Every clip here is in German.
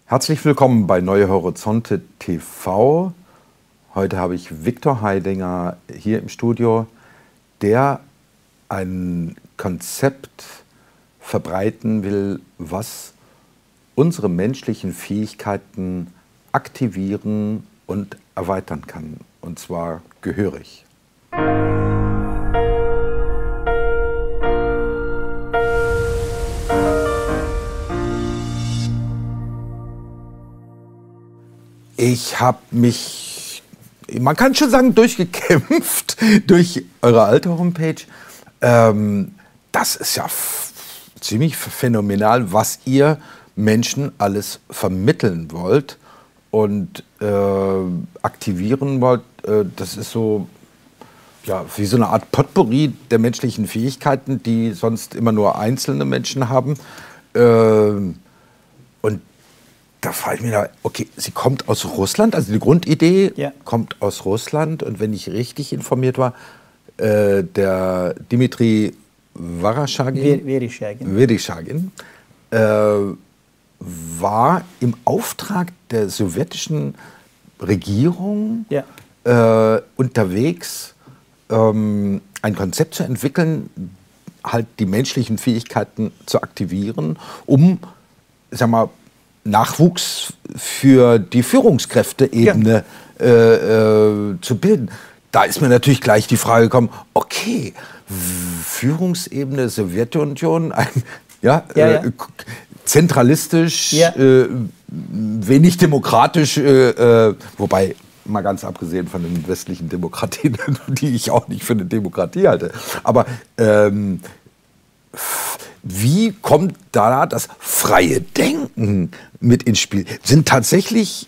Herzlich willkommen bei Neue Horizonte TV. Heute habe ich Viktor Heidinger hier im Studio, der ein Konzept verbreiten will, was unsere menschlichen Fähigkeiten aktivieren und erweitern kann, und zwar gehörig. Ich habe mich, man kann schon sagen, durchgekämpft durch eure alte Homepage. Das ist ja ziemlich phänomenal, was ihr Menschen alles vermitteln wollt und aktivieren wollt. Das ist so, ja, wie so eine Art Potpourri der menschlichen Fähigkeiten, die sonst immer nur einzelne Menschen haben. Und da frage ich mich, okay, sie kommt aus Russland, also die Grundidee kommt aus Russland. Und wenn ich richtig informiert war, der Dmitri Vereshchagin war im Auftrag der sowjetischen Regierung unterwegs, ein Konzept zu entwickeln, halt die menschlichen Fähigkeiten zu aktivieren, um, sag mal, Nachwuchs für die Führungskräfteebene zu bilden. Da ist mir natürlich gleich die Frage gekommen, okay, Führungsebene Sowjetunion, zentralistisch, wenig demokratisch, wobei, mal ganz abgesehen von den westlichen Demokratien, die ich auch nicht für eine Demokratie halte. Aber wie kommt da das freie Denken mit ins Spiel? Sind tatsächlich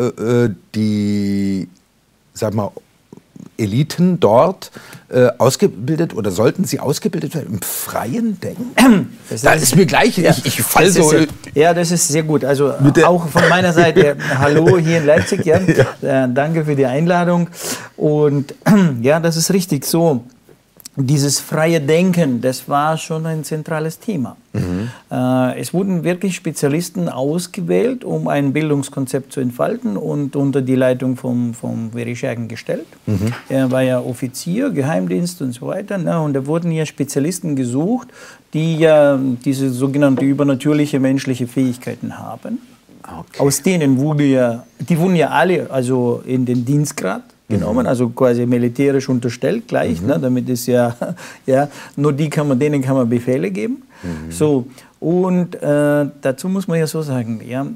die, sag mal, Eliten dort ausgebildet oder sollten sie ausgebildet werden im freien Denken? Da ist mir gleich, ich falle so. Ja, das ist sehr gut. Also auch von meiner Seite, hallo hier in Leipzig. Danke für die Einladung. Und ja, das ist richtig so. Dieses freie Denken, das war schon ein zentrales Thema. Es wurden wirklich Spezialisten ausgewählt, um ein Bildungskonzept zu entfalten und unter die Leitung vom Vereshchagin gestellt. Er war ja Offizier, Geheimdienst und so weiter. Und da wurden ja Spezialisten gesucht, die ja diese sogenannte übernatürliche menschliche Fähigkeiten haben. Okay. Aus denen die wurden ja alle also in den Dienstgrad genommen, also quasi militärisch unterstellt gleich, damit ist nur denen kann man Befehle geben. So, und dazu muss man ja so sagen,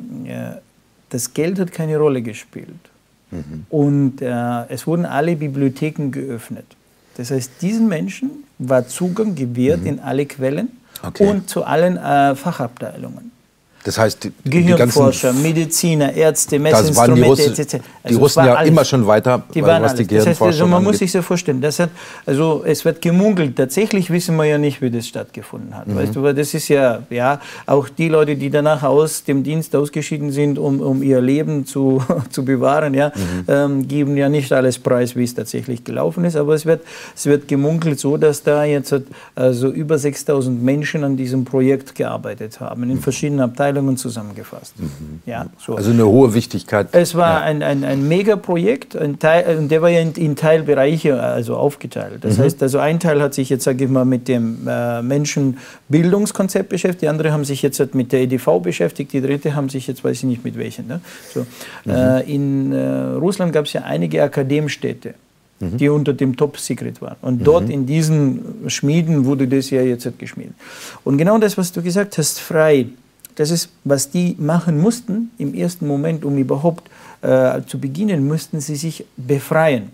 das Geld hat keine Rolle gespielt. Und es wurden alle Bibliotheken geöffnet. Das heißt, diesen Menschen war Zugang gewährt in alle Quellen und zu allen Fachabteilungen. Das heißt, Gehirnforscher, Mediziner, Ärzte, Messinstrumente, etc. Die Russen ja immer schon weiter, was die Gehirnforschung angeht. Man muss sich so vorstellen, es wird gemunkelt, tatsächlich wissen wir ja nicht, wie das stattgefunden hat. Weißt du, weil das ist ja, auch die Leute, die danach aus dem Dienst ausgeschieden sind, um ihr Leben zu bewahren, geben ja nicht alles preis, wie es tatsächlich gelaufen ist, aber es wird gemunkelt so, dass da jetzt also über 6.000 Menschen an diesem Projekt gearbeitet haben, in verschiedenen Abteilungen zusammengefasst. Also eine hohe Wichtigkeit. Es war ein Megaprojekt, und der war ja in Teilbereiche also aufgeteilt. Das heißt, also ein Teil hat sich jetzt, sage ich mal, mit dem Menschenbildungskonzept beschäftigt, die andere haben sich jetzt mit der EDV beschäftigt, die dritte haben sich jetzt, weiß ich nicht mit welchen. Ne? So. In Russland gab es ja einige Akademstädte, die unter dem Top-Secret waren. Und dort in diesen Schmieden wurde das ja jetzt geschmiedet. Und genau das, was du gesagt hast, frei, das ist, was die machen mussten im ersten Moment, um überhaupt zu beginnen, mussten sie sich befreien.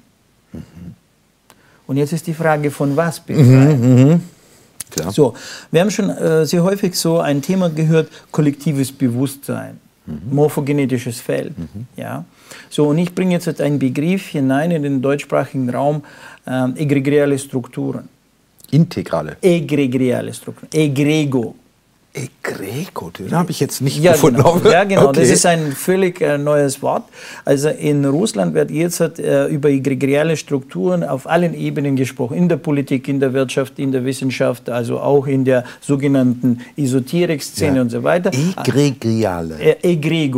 Und jetzt ist die Frage, von was befreien? So, wir haben schon sehr häufig so ein Thema gehört, kollektives Bewusstsein, morphogenetisches Feld. So, und ich bringe jetzt einen Begriff hinein in den deutschsprachigen Raum, egregiale Strukturen. Integrale? Egregiale Strukturen, Egrego. Egrego, den habe ich jetzt nicht gefunden. Genau. Ja, genau. Okay. Das ist ein völlig neues Wort. Also in Russland wird jetzt über egregiale Strukturen auf allen Ebenen gesprochen. In der Politik, in der Wirtschaft, in der Wissenschaft, also auch in der sogenannten Esoterik-Szene und so weiter. Egregiale. Egrego.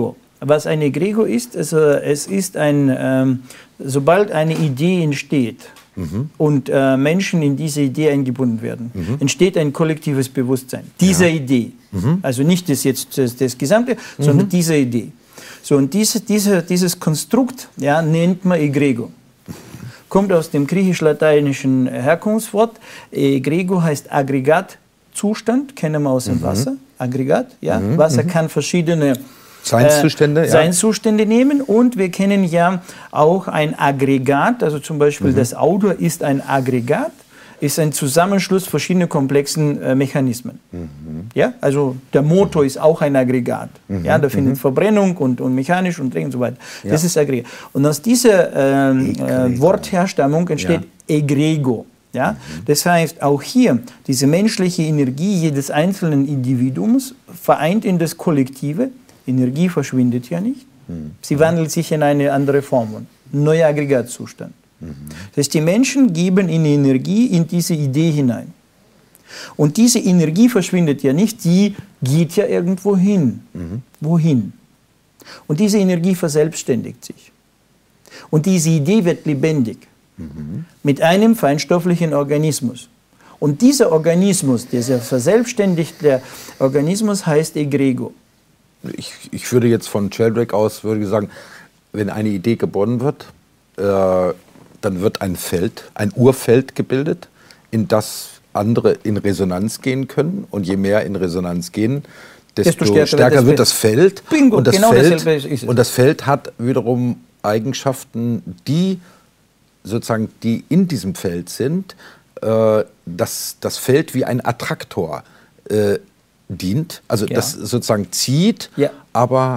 was ein Egregor ist, also es ist sobald eine Idee entsteht und Menschen in diese Idee eingebunden werden, entsteht ein kollektives Bewusstsein dieser Idee. Also nicht das Gesamte, sondern diese Idee. So, und dieses Konstrukt nennt man Egregor. Kommt aus dem griechisch-lateinischen Herkunftswort. Egregor heißt Aggregatzustand, kennen wir aus dem Wasser. Aggregat, Wasser kann verschiedene Seinszustände nehmen, und wir kennen ja auch ein Aggregat, also zum Beispiel das Auto ist ein Aggregat, ist ein Zusammenschluss verschiedener komplexen Mechanismen. Ja, also der Motor ist auch ein Aggregat. Ja, da findet Verbrennung und mechanisch und so weiter. Das ist Aggregat. Und aus dieser Wortherstammung entsteht Egregor. Ja? Das heißt, auch hier, diese menschliche Energie jedes einzelnen Individuums vereint in das Kollektive. Energie verschwindet ja nicht. Sie wandelt sich in eine andere Form, ein neuer Aggregatzustand. Das heißt, die Menschen geben in Energie in diese Idee hinein. Und diese Energie verschwindet ja nicht, die geht ja irgendwo hin. Wohin? Und diese Energie verselbstständigt sich. Und diese Idee wird lebendig. Mit einem feinstofflichen Organismus. Und dieser Organismus, dieser verselbstständigte Organismus, heißt Egregor. Ich würde jetzt von Sheldrake aus sagen, wenn eine Idee geboren wird, dann wird ein Urfeld gebildet, in das andere in Resonanz gehen können. Und je mehr in Resonanz gehen, desto stärker wird das Feld. Bingo, und genau dasselbe ist es. Und das Feld hat wiederum Eigenschaften, die in diesem Feld sind, das Feld wie ein Attraktor dient, also das sozusagen zieht, aber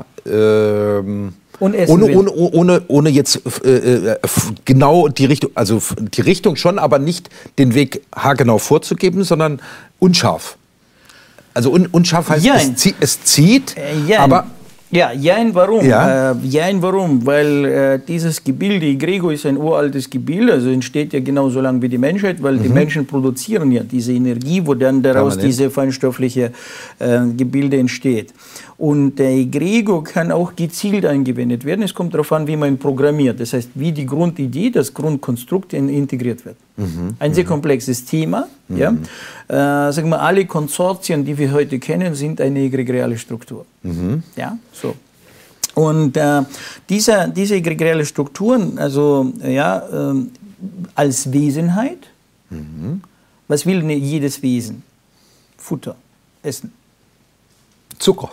ohne jetzt genau die Richtung, also die Richtung schon, aber nicht den Weg haargenau vorzugeben, sondern unscharf. Also unscharf heißt, es zieht, aber... Warum? Warum? Weil dieses Gebilde, Egregor, ist ein uraltes Gebilde, also entsteht ja genauso lange wie die Menschheit, weil die Menschen produzieren ja diese Energie, wo dann daraus diese feinstoffliche Gebilde entsteht. Und der Egregor kann auch gezielt eingewendet werden. Es kommt darauf an, wie man ihn programmiert. Das heißt, wie die Grundidee, das Grundkonstrukt integriert wird. Ein sehr komplexes Thema. Sagen wir, alle Konsortien, die wir heute kennen, sind eine egregiale Struktur. Ja, so. Und diese egregiale Strukturen, also als Wesenheit, was will jedes Wesen? Futter, Essen. Zucker.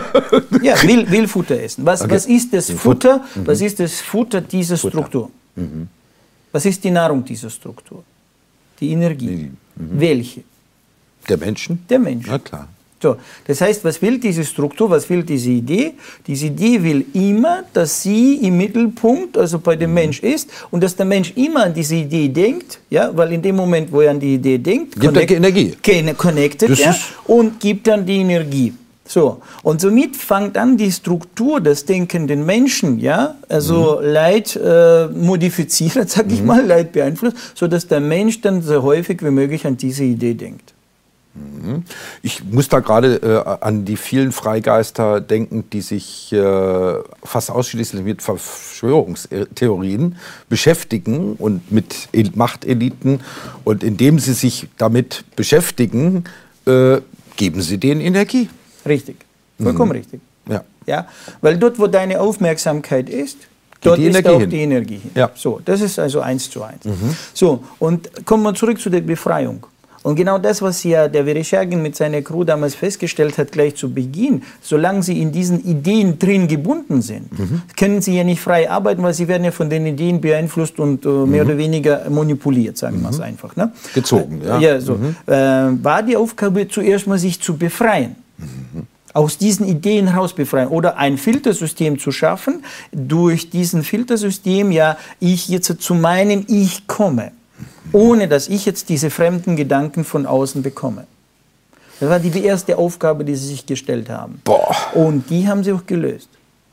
will Futter essen. Was ist das Futter? Was ist das Futter dieser Struktur? Was ist die Nahrung dieser Struktur? Die Energie. Welche? Der Menschen? Der Menschen. Na klar. So, das heißt, was will diese Struktur, was will diese Idee? Diese Idee will immer, dass sie im Mittelpunkt, also bei dem Mensch ist, und dass der Mensch immer an diese Idee denkt, weil in dem Moment, wo er an die Idee denkt, gibt er Energie. Connected, und gibt dann die Energie. So, und somit fängt an die Struktur des denkenden Menschen, Leid modifiziert, sag ich mal, Leid beeinflusst, sodass der Mensch dann so häufig wie möglich an diese Idee denkt. Ich muss da gerade an die vielen Freigeister denken, die sich fast ausschließlich mit Verschwörungstheorien beschäftigen und mit Machteliten. Und indem sie sich damit beschäftigen, geben sie denen Energie. Richtig, vollkommen richtig. Ja, weil dort, wo deine Aufmerksamkeit ist, dort ist auch die Energie hin. Ja. So, das ist also 1:1. So, und kommen wir zurück zu der Befreiung. Und genau das, was ja der Vereshchagin mit seiner Crew damals festgestellt hat, gleich zu Beginn, solange sie in diesen Ideen drin gebunden sind, können sie ja nicht frei arbeiten, weil sie werden ja von den Ideen beeinflusst und mehr oder weniger manipuliert, sagen wir es einfach. Ne? Gezogen, war die Aufgabe zuerst mal, sich zu befreien. Aus diesen Ideen heraus befreien oder ein Filtersystem zu schaffen, durch diesen Filtersystem ich jetzt zu meinem Ich komme, ohne dass ich jetzt diese fremden Gedanken von außen bekomme. Das war die erste Aufgabe, die sie sich gestellt haben. Und die haben sie auch gelöst.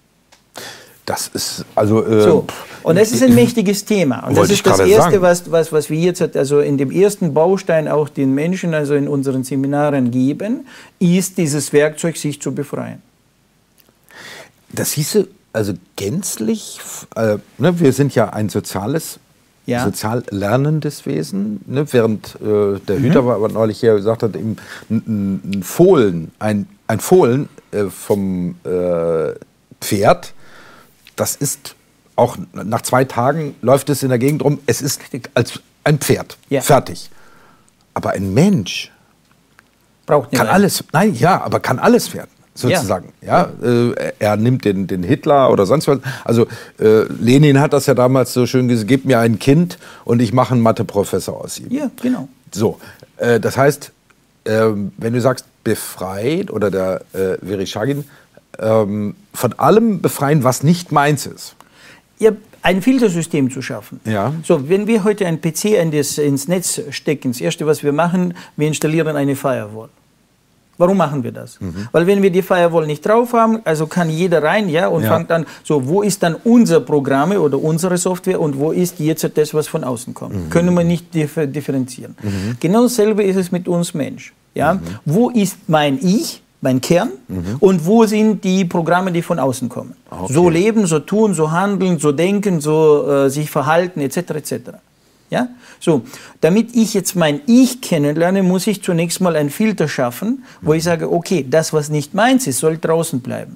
Das ist also... Und das ist ein mächtiges Thema. Und das ist das Erste, was wir jetzt also in dem ersten Baustein auch den Menschen, also in unseren Seminaren geben, ist dieses Werkzeug, sich zu befreien. Das hieße also gänzlich, ne, wir sind ja ein sozial lernendes Wesen, ne, während der Hüter war neulich hier gesagt hat, eben ein Fohlen vom Pferd, das ist auch nach 2 Tagen läuft es in der Gegend rum, es ist als ein Pferd, fertig. Aber ein Mensch kann alles werden. Sozusagen. Ja. Er nimmt den Hitler oder sonst was. Also Lenin hat das ja damals so schön gesagt, gib mir ein Kind und ich mache einen Mathe-Professor aus ihm. Ja, genau. So, das heißt, wenn du sagst befreit oder der Vereshchagin, von allem befreien, was nicht meins ist. Ja, ein Filtersystem zu schaffen. Ja. So, wenn wir heute ein PC ins Netz stecken, das Erste, was wir machen, wir installieren eine Firewall. Warum machen wir das? Weil wenn wir die Firewall nicht drauf haben, also kann jeder rein, und fängt an, so, wo ist dann unser Programme oder unsere Software und wo ist jetzt das, was von außen kommt? Können wir nicht differenzieren. Genau dasselbe ist es mit uns Mensch. Ja? Wo ist mein Ich, mein Kern, und wo sind die Programme, die von außen kommen? Okay. So leben, so tun, so handeln, so denken, so sich verhalten, etc. etc. Ja? So, damit ich jetzt mein Ich kennenlerne, muss ich zunächst mal einen Filter schaffen, wo ich sage, okay, das, was nicht meins ist, soll draußen bleiben.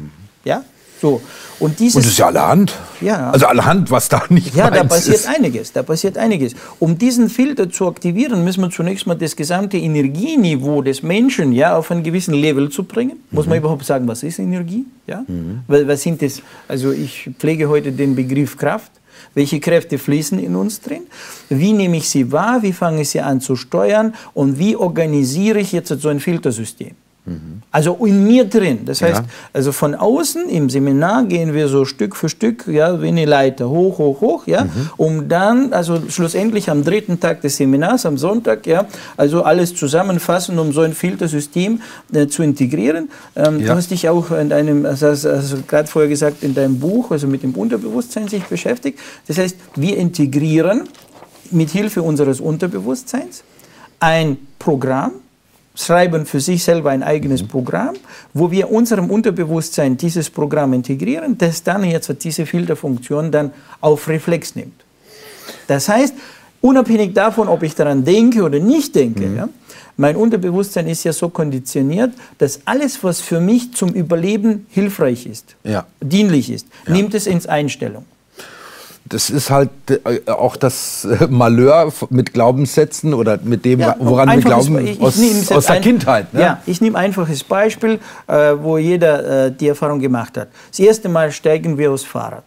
Ja? So. Und das ist ja allerhand. Ja. Also allerhand, was da nicht meins ist. Da passiert einiges. Um diesen Filter zu aktivieren, müssen wir zunächst mal das gesamte Energieniveau des Menschen auf einen gewissen Level zu bringen. Muss man überhaupt sagen, was ist Energie? Ja? Was sind das? Also ich pflege heute den Begriff Kraft. Welche Kräfte fließen in uns drin? Wie nehme ich sie wahr? Wie fange ich sie an zu steuern? Und wie organisiere ich jetzt so ein Filtersystem? Also in mir drin. Das heißt, also von außen im Seminar gehen wir so Stück für Stück, wie eine Leiter, hoch, um dann, also schlussendlich am 3. Tag des Seminars, am Sonntag, also alles zusammenfassen, um so ein Filtersystem zu integrieren. Du hast dich auch in deinem, also gerade vorher gesagt, in deinem Buch, also mit dem Unterbewusstsein sich beschäftigt. Das heißt, wir integrieren mit Hilfe unseres Unterbewusstseins ein Programm, schreiben für sich selber ein eigenes Programm, wo wir unserem Unterbewusstsein dieses Programm integrieren, das dann jetzt diese Filterfunktion dann auf Reflex nimmt. Das heißt, unabhängig davon, ob ich daran denke oder nicht denke, mein Unterbewusstsein ist ja so konditioniert, dass alles, was für mich zum Überleben hilfreich ist, dienlich ist, nimmt es ins Einstellung. Das ist halt auch das Malheur mit Glaubenssätzen oder mit dem, woran wir glauben, aus der Kindheit. Ne? Ja, ich nehme ein einfaches Beispiel, wo jeder die Erfahrung gemacht hat. Das erste Mal steigen wir aufs Fahrrad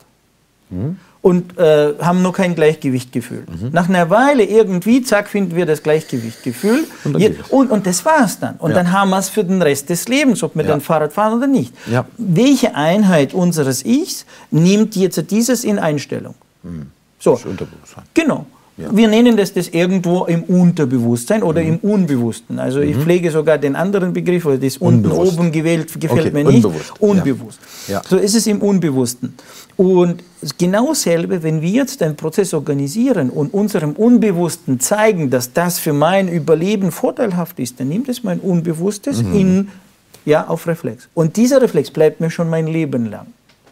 und haben noch kein Gleichgewichtgefühl. Nach einer Weile irgendwie, zack, finden wir das Gleichgewichtgefühl und das war's dann. Und dann haben wir es für den Rest des Lebens, ob wir dann Fahrrad fahren oder nicht. Ja. Welche Einheit unseres Ichs nimmt jetzt dieses in Einstellung? So. Das Unterbewusstsein. Genau. Ja. Wir nennen das irgendwo im Unterbewusstsein oder im Unbewussten. Also ich pflege sogar den anderen Begriff, weil das unten oben gewählt gefällt mir nicht. Unbewusst. Ja. So ist es im Unbewussten. Und genau dasselbe, wenn wir jetzt einen Prozess organisieren und unserem Unbewussten zeigen, dass das für mein Überleben vorteilhaft ist, dann nimmt es mein Unbewusstes auf Reflex. Und dieser Reflex bleibt mir schon mein Leben lang.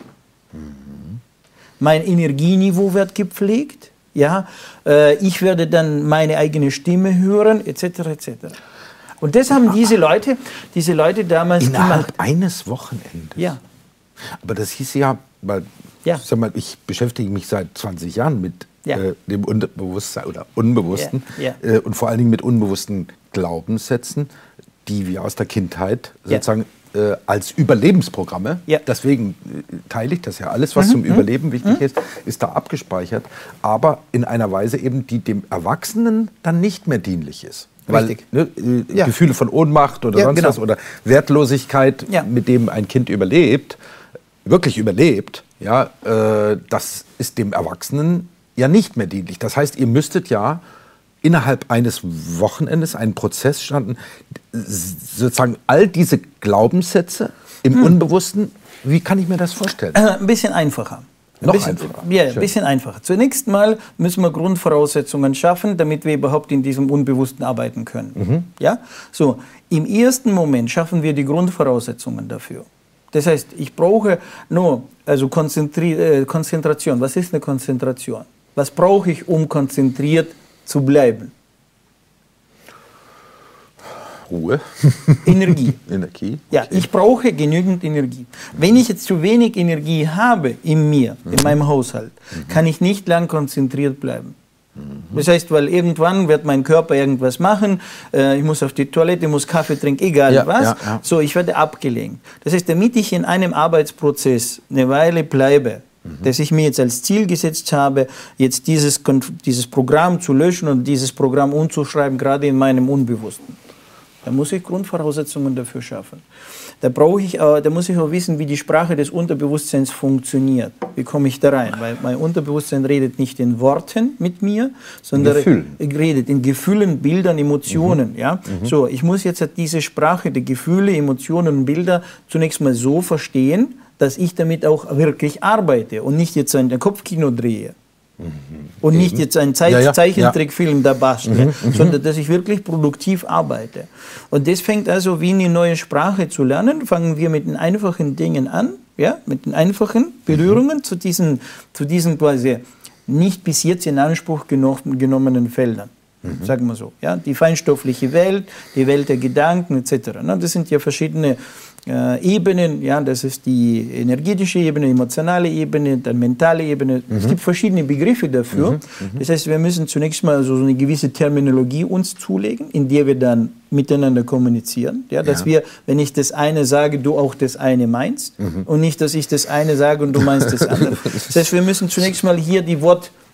Mein Energieniveau wird gepflegt. Ich werde dann meine eigene Stimme hören, etc. etc. Und das haben diese Leute damals innerhalb eines Wochenendes. Ja. Aber das hieß weil sag mal, ich beschäftige mich seit 20 Jahren mit dem Unterbewusstsein oder Unbewussten und vor allen Dingen mit unbewussten Glaubenssätzen, die wir aus der Kindheit sozusagen als Überlebensprogramme, deswegen teile ich das ja, alles, was zum Überleben wichtig ist da abgespeichert, aber in einer Weise eben, die dem Erwachsenen dann nicht mehr dienlich ist. Weil Gefühle von Ohnmacht oder sonst was oder Wertlosigkeit, mit dem ein Kind wirklich überlebt, das ist dem Erwachsenen ja nicht mehr dienlich. Das heißt, ihr müsstet innerhalb eines Wochenendes einen Prozess starten, sozusagen all diese Glaubenssätze im Unbewussten, wie kann ich mir das vorstellen? Ein bisschen einfacher. Ein bisschen einfacher. Zunächst mal müssen wir Grundvoraussetzungen schaffen, damit wir überhaupt in diesem Unbewussten arbeiten können. Ja? So, im ersten Moment schaffen wir die Grundvoraussetzungen dafür. Das heißt, ich brauche nur Konzentration. Was ist eine Konzentration? Was brauche ich, um konzentriert zu bleiben? Ruhe. Energie. Energie. Ja, Okay. ich brauche genügend Energie. Wenn ich jetzt zu wenig Energie habe in mir, in meinem Haushalt, kann ich nicht lang konzentriert bleiben. Das heißt, weil irgendwann wird mein Körper irgendwas machen, ich muss auf die Toilette, ich muss Kaffee trinken, egal was. So, ich werde abgelenkt. Das heißt, damit ich in einem Arbeitsprozess eine Weile bleibe, dass ich mir jetzt als Ziel gesetzt habe, jetzt dieses Programm zu löschen und dieses Programm umzuschreiben, gerade in meinem Unbewussten. Da muss ich Grundvoraussetzungen dafür schaffen. Da muss ich auch wissen, wie die Sprache des Unterbewusstseins funktioniert. Wie komme ich da rein? Weil mein Unterbewusstsein redet nicht in Worten mit mir, sondern redet in Gefühlen, Bildern, Emotionen. Ja? So, ich muss jetzt diese Sprache der Gefühle, Emotionen und Bilder zunächst mal so verstehen, dass ich damit auch wirklich arbeite und nicht jetzt ein Kopfkino drehe. Und nicht jetzt einen Zeichentrickfilm da bastle, sondern dass ich wirklich produktiv arbeite. Und das fängt also wie eine neue Sprache zu lernen. Fangen wir mit den einfachen Dingen an, ja, mit den einfachen Berührungen zu diesen quasi nicht bis jetzt in Anspruch genommenen Feldern. Sagen wir so. Ja, die feinstoffliche Welt, die Welt der Gedanken etc. Das sind ja verschiedene Ebenen, ja, das ist die energetische Ebene, emotionale Ebene, dann mentale Ebene. Es gibt verschiedene Begriffe dafür. Das heißt, wir müssen zunächst mal so eine gewisse Terminologie uns zulegen, in der wir dann miteinander kommunizieren. Ja, dass wir, wenn ich das eine sage, du auch das eine meinst und nicht, dass ich das eine sage und du meinst das andere. Das heißt, wir müssen zunächst mal hier die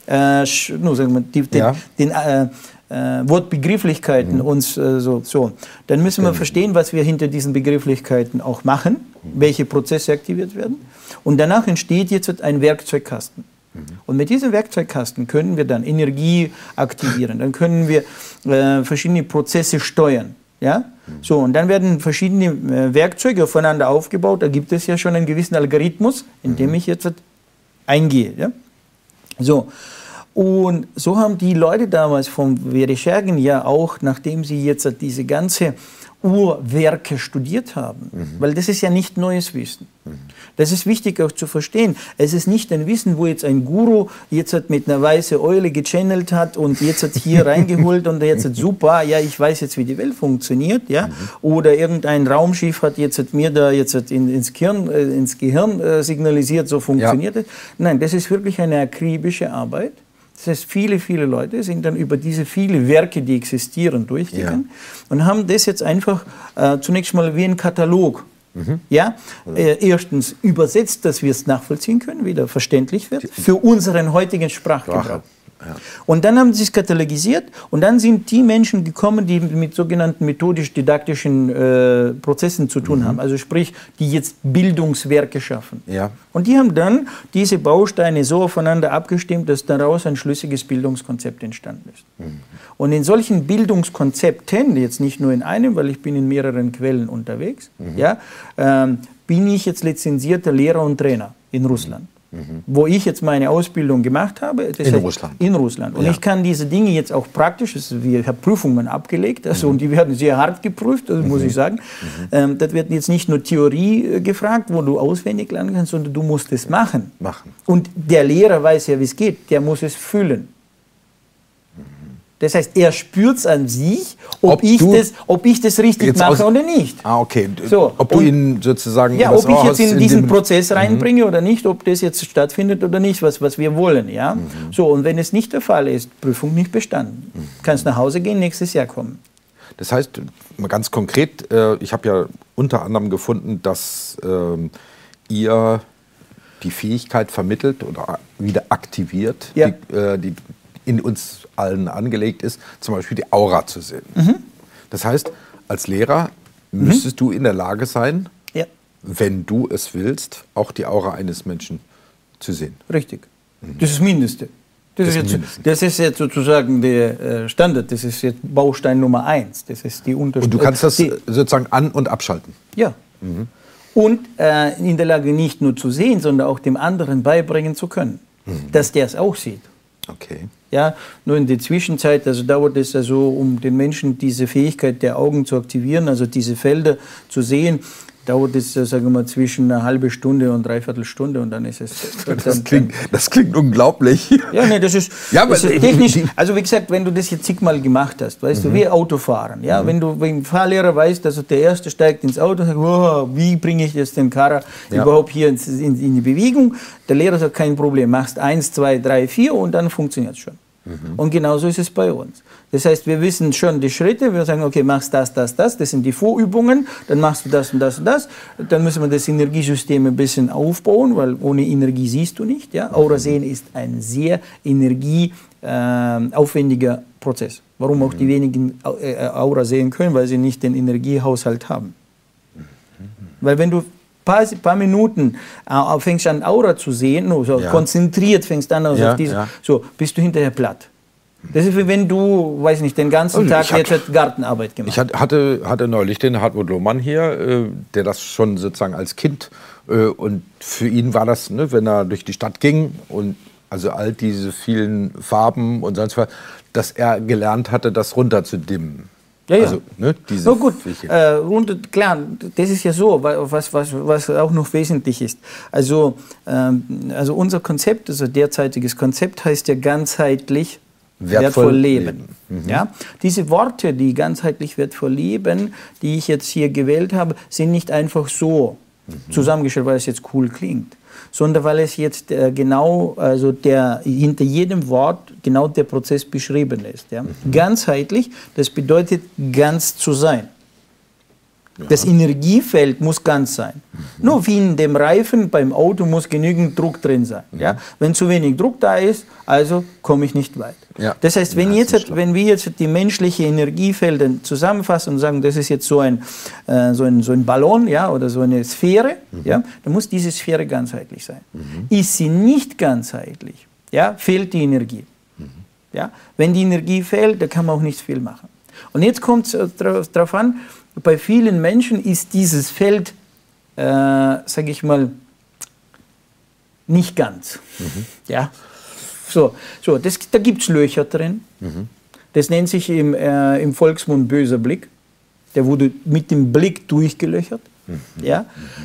Wortbegrifflichkeiten uns so. Dann müssen wir verstehen, was wir hinter diesen Begrifflichkeiten auch machen, welche Prozesse aktiviert werden. Und danach entsteht jetzt ein Werkzeugkasten. Und mit diesem Werkzeugkasten können wir dann Energie aktivieren, dann können wir verschiedene Prozesse steuern. Ja? So, und dann werden verschiedene Werkzeuge aufeinander aufgebaut. Da gibt es ja schon einen gewissen Algorithmus, in dem ich jetzt eingehe. Ja? So. Und so haben die Leute damals vom Vereshchagin ja auch, nachdem sie jetzt diese ganze Urwerke studiert haben, weil das ist ja nicht neues Wissen. Das ist wichtig auch zu verstehen. Es ist nicht ein Wissen, wo jetzt ein Guru jetzt mit einer weißen Eule gechannelt hat und jetzt hat hier reingeholt und jetzt hat super, ja, ich weiß jetzt, wie die Welt funktioniert, ja, oder irgendein Raumschiff hat jetzt mir da jetzt ins Gehirn signalisiert, so funktioniert es. Nein, das ist wirklich eine akribische Arbeit. Das heißt, viele, viele Leute sind dann über diese viele Werke, die existieren, durchgegangen und haben das jetzt einfach zunächst mal wie ein Katalog. Erstens übersetzt, dass wir es nachvollziehen können, wieder verständlich wird, für unseren heutigen Sprachgebrauch. Ja. Und dann haben sie es katalogisiert und dann sind die Menschen gekommen, die mit sogenannten methodisch-didaktischen Prozessen zu tun haben, also sprich, die jetzt Bildungswerke schaffen. Ja. Und die haben dann diese Bausteine so aufeinander abgestimmt, dass daraus ein schlüssiges Bildungskonzept entstanden ist. Und in solchen Bildungskonzepten, jetzt nicht nur in einem, weil ich bin in mehreren Quellen unterwegs, bin ich jetzt lizenzierter Lehrer und Trainer in Russland. Wo ich jetzt meine Ausbildung gemacht habe. Das heißt, in Russland. Und ich kann diese Dinge jetzt auch praktisch, ich habe Prüfungen abgelegt, also, und die werden sehr hart geprüft, also, muss ich sagen. Das wird jetzt nicht nur Theorie gefragt, wo du auswendig lernen kannst, sondern du musst es machen. Und der Lehrer weiß ja, wie es geht, der muss es fühlen. Das heißt, er spürt es an sich, ob ich das richtig mache oder nicht. Ah, okay. So, ob du ihn sozusagen... Ja, ob ich jetzt in diesen Prozess reinbringe oder nicht, ob das jetzt stattfindet oder nicht, was wir wollen. Ja? So, und wenn es nicht der Fall ist, Prüfung nicht bestanden. Kannst nach Hause gehen, nächstes Jahr kommen. Das heißt, mal ganz konkret, ich habe ja unter anderem gefunden, dass ihr die Fähigkeit vermittelt oder wieder aktiviert, die in uns allen angelegt ist, zum Beispiel die Aura zu sehen. Das heißt, als Lehrer müsstest du in der Lage sein, wenn du es willst, auch die Aura eines Menschen zu sehen. Richtig. Das ist das Mindeste. Das ist jetzt sozusagen der Standard, das ist jetzt Baustein Nummer 1. Das ist die Und du kannst das sozusagen an- und abschalten? Ja. Und in der Lage nicht nur zu sehen, sondern auch dem anderen beibringen zu können, dass der es auch sieht. Okay. Ja, nur in der Zwischenzeit, also dauert es also, um den Menschen diese Fähigkeit der Augen zu aktivieren, also diese Felder zu sehen, dauert es, sagen wir mal, zwischen einer halben Stunde und dreiviertel Stunde und dann ist es... Das klingt unglaublich. Ja, nee, das ist technisch... Also wie gesagt, wenn du das jetzt zigmal gemacht hast, weißt du, wie Autofahren, ja, wenn ein Fahrlehrer weiß, dass der Erste steigt ins Auto und sagt, oh, wie bringe ich jetzt den Karrer überhaupt hier in die Bewegung? Der Lehrer sagt, kein Problem, machst 1, 2, 3, 4 und dann funktioniert es schon. Und genauso ist es bei uns. Das heißt, wir wissen schon die Schritte, wir sagen, okay, machst das sind die Vorübungen, dann machst du das und das und das. Dann müssen wir das Energiesystem ein bisschen aufbauen, weil ohne Energie siehst du nicht. Ja? Aura sehen ist ein sehr energieaufwendiger Prozess. Warum auch die wenigen Aura sehen können, weil sie nicht den Energiehaushalt haben. Weil wenn du paar Minuten fängst an Aura zu sehen, so konzentriert fängst an auf diese, so bist du hinterher platt. Das ist wie wenn du, weiß nicht, den ganzen Tag jetzt Gartenarbeit gemacht hast. Ich hatte neulich den Hartmut Lohmann hier, der das schon sozusagen als Kind und für ihn war das, ne, wenn er durch die Stadt ging und also all diese vielen Farben und sonst was, dass er gelernt hatte, das runterzudimmen. Ja, ja. Also, ne, diese gut, klar, das ist ja so, was auch noch wesentlich ist. Also unser Konzept, also derzeitiges Konzept heißt ja ganzheitlich wertvoll leben. Ja? Diese Worte, die ganzheitlich wertvoll leben, die ich jetzt hier gewählt habe, sind nicht einfach so zusammengestellt, weil es jetzt cool klingt, sondern weil es jetzt genau, also hinter jedem Wort genau der Prozess beschrieben ist. Ja? Ganzheitlich, das bedeutet ganz zu sein. Das Energiefeld muss ganz sein. Nur wie in dem Reifen beim Auto muss genügend Druck drin sein. Ja? Wenn zu wenig Druck da ist, also komme ich nicht weit. Ja. Das heißt, wenn wir jetzt die menschlichen Energiefelder zusammenfassen und sagen, das ist jetzt so ein Ballon, ja, oder so eine Sphäre, ja, dann muss diese Sphäre ganzheitlich sein. Ist sie nicht ganzheitlich, ja, fehlt die Energie. Ja? Wenn die Energie fehlt, dann kann man auch nicht viel machen. Und jetzt kommt es darauf an, bei vielen Menschen ist dieses Feld, sage ich mal, nicht ganz. Ja? Da gibt es Löcher drin. Das nennt sich im Volksmund böser Blick. Der wurde mit dem Blick durchgelöchert. Ja?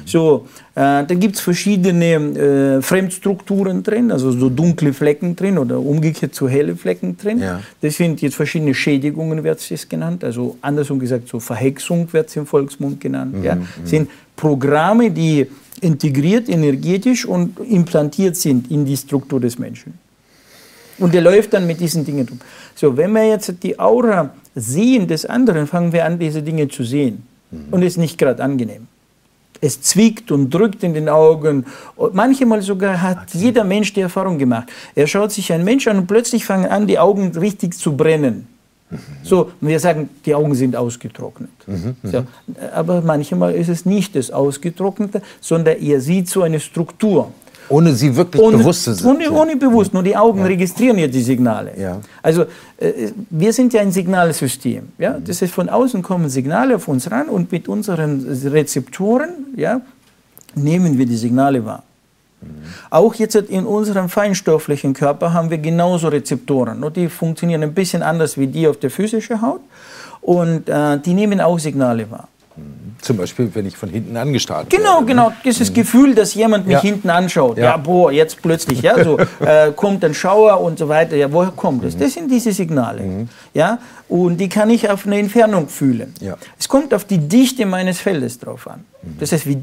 Da gibt es verschiedene Fremdstrukturen drin, also so dunkle Flecken drin oder umgekehrt so helle Flecken drin. Ja. Das sind jetzt verschiedene Schädigungen, wird es genannt, also andersrum gesagt, so Verhexung wird es im Volksmund genannt. Ja? Sind Programme, die integriert energetisch und implantiert sind in die Struktur des Menschen. Und der läuft dann mit diesen Dingen rum. So, wenn wir jetzt die Aura sehen des anderen, fangen wir an, diese Dinge zu sehen. Und es ist nicht gerade angenehm. Es zwickt und drückt in den Augen. Und manchmal sogar hat jeder Mensch die Erfahrung gemacht. Er schaut sich einen Menschen an und plötzlich fangen an, die Augen richtig zu brennen. So, und wir sagen, die Augen sind ausgetrocknet. So, aber manchmal ist es nicht das Ausgetrocknete, sondern er sieht so eine Struktur. Ohne sie wirklich bewusst zu sein. Ohne bewusst, nur die Augen registrieren ja die Signale. Ja. Also wir sind ja ein Signalsystem. Ja? Das heißt, von außen kommen Signale auf uns ran und mit unseren Rezeptoren, ja, nehmen wir die Signale wahr. Auch jetzt in unserem feinstofflichen Körper haben wir genauso Rezeptoren. Nur die funktionieren ein bisschen anders wie die auf der physischen Haut und die nehmen auch Signale wahr. Zum Beispiel, wenn ich von hinten angestarrt werde. Genau. Dieses Gefühl, dass jemand mich hinten anschaut. Ja, boah, jetzt plötzlich, ja, so kommt ein Schauer und so weiter. Ja, woher kommt das? Das sind diese Signale. Ja, und die kann ich auf eine Entfernung fühlen. Ja. Es kommt auf die Dichte meines Feldes drauf an. Das heißt, wie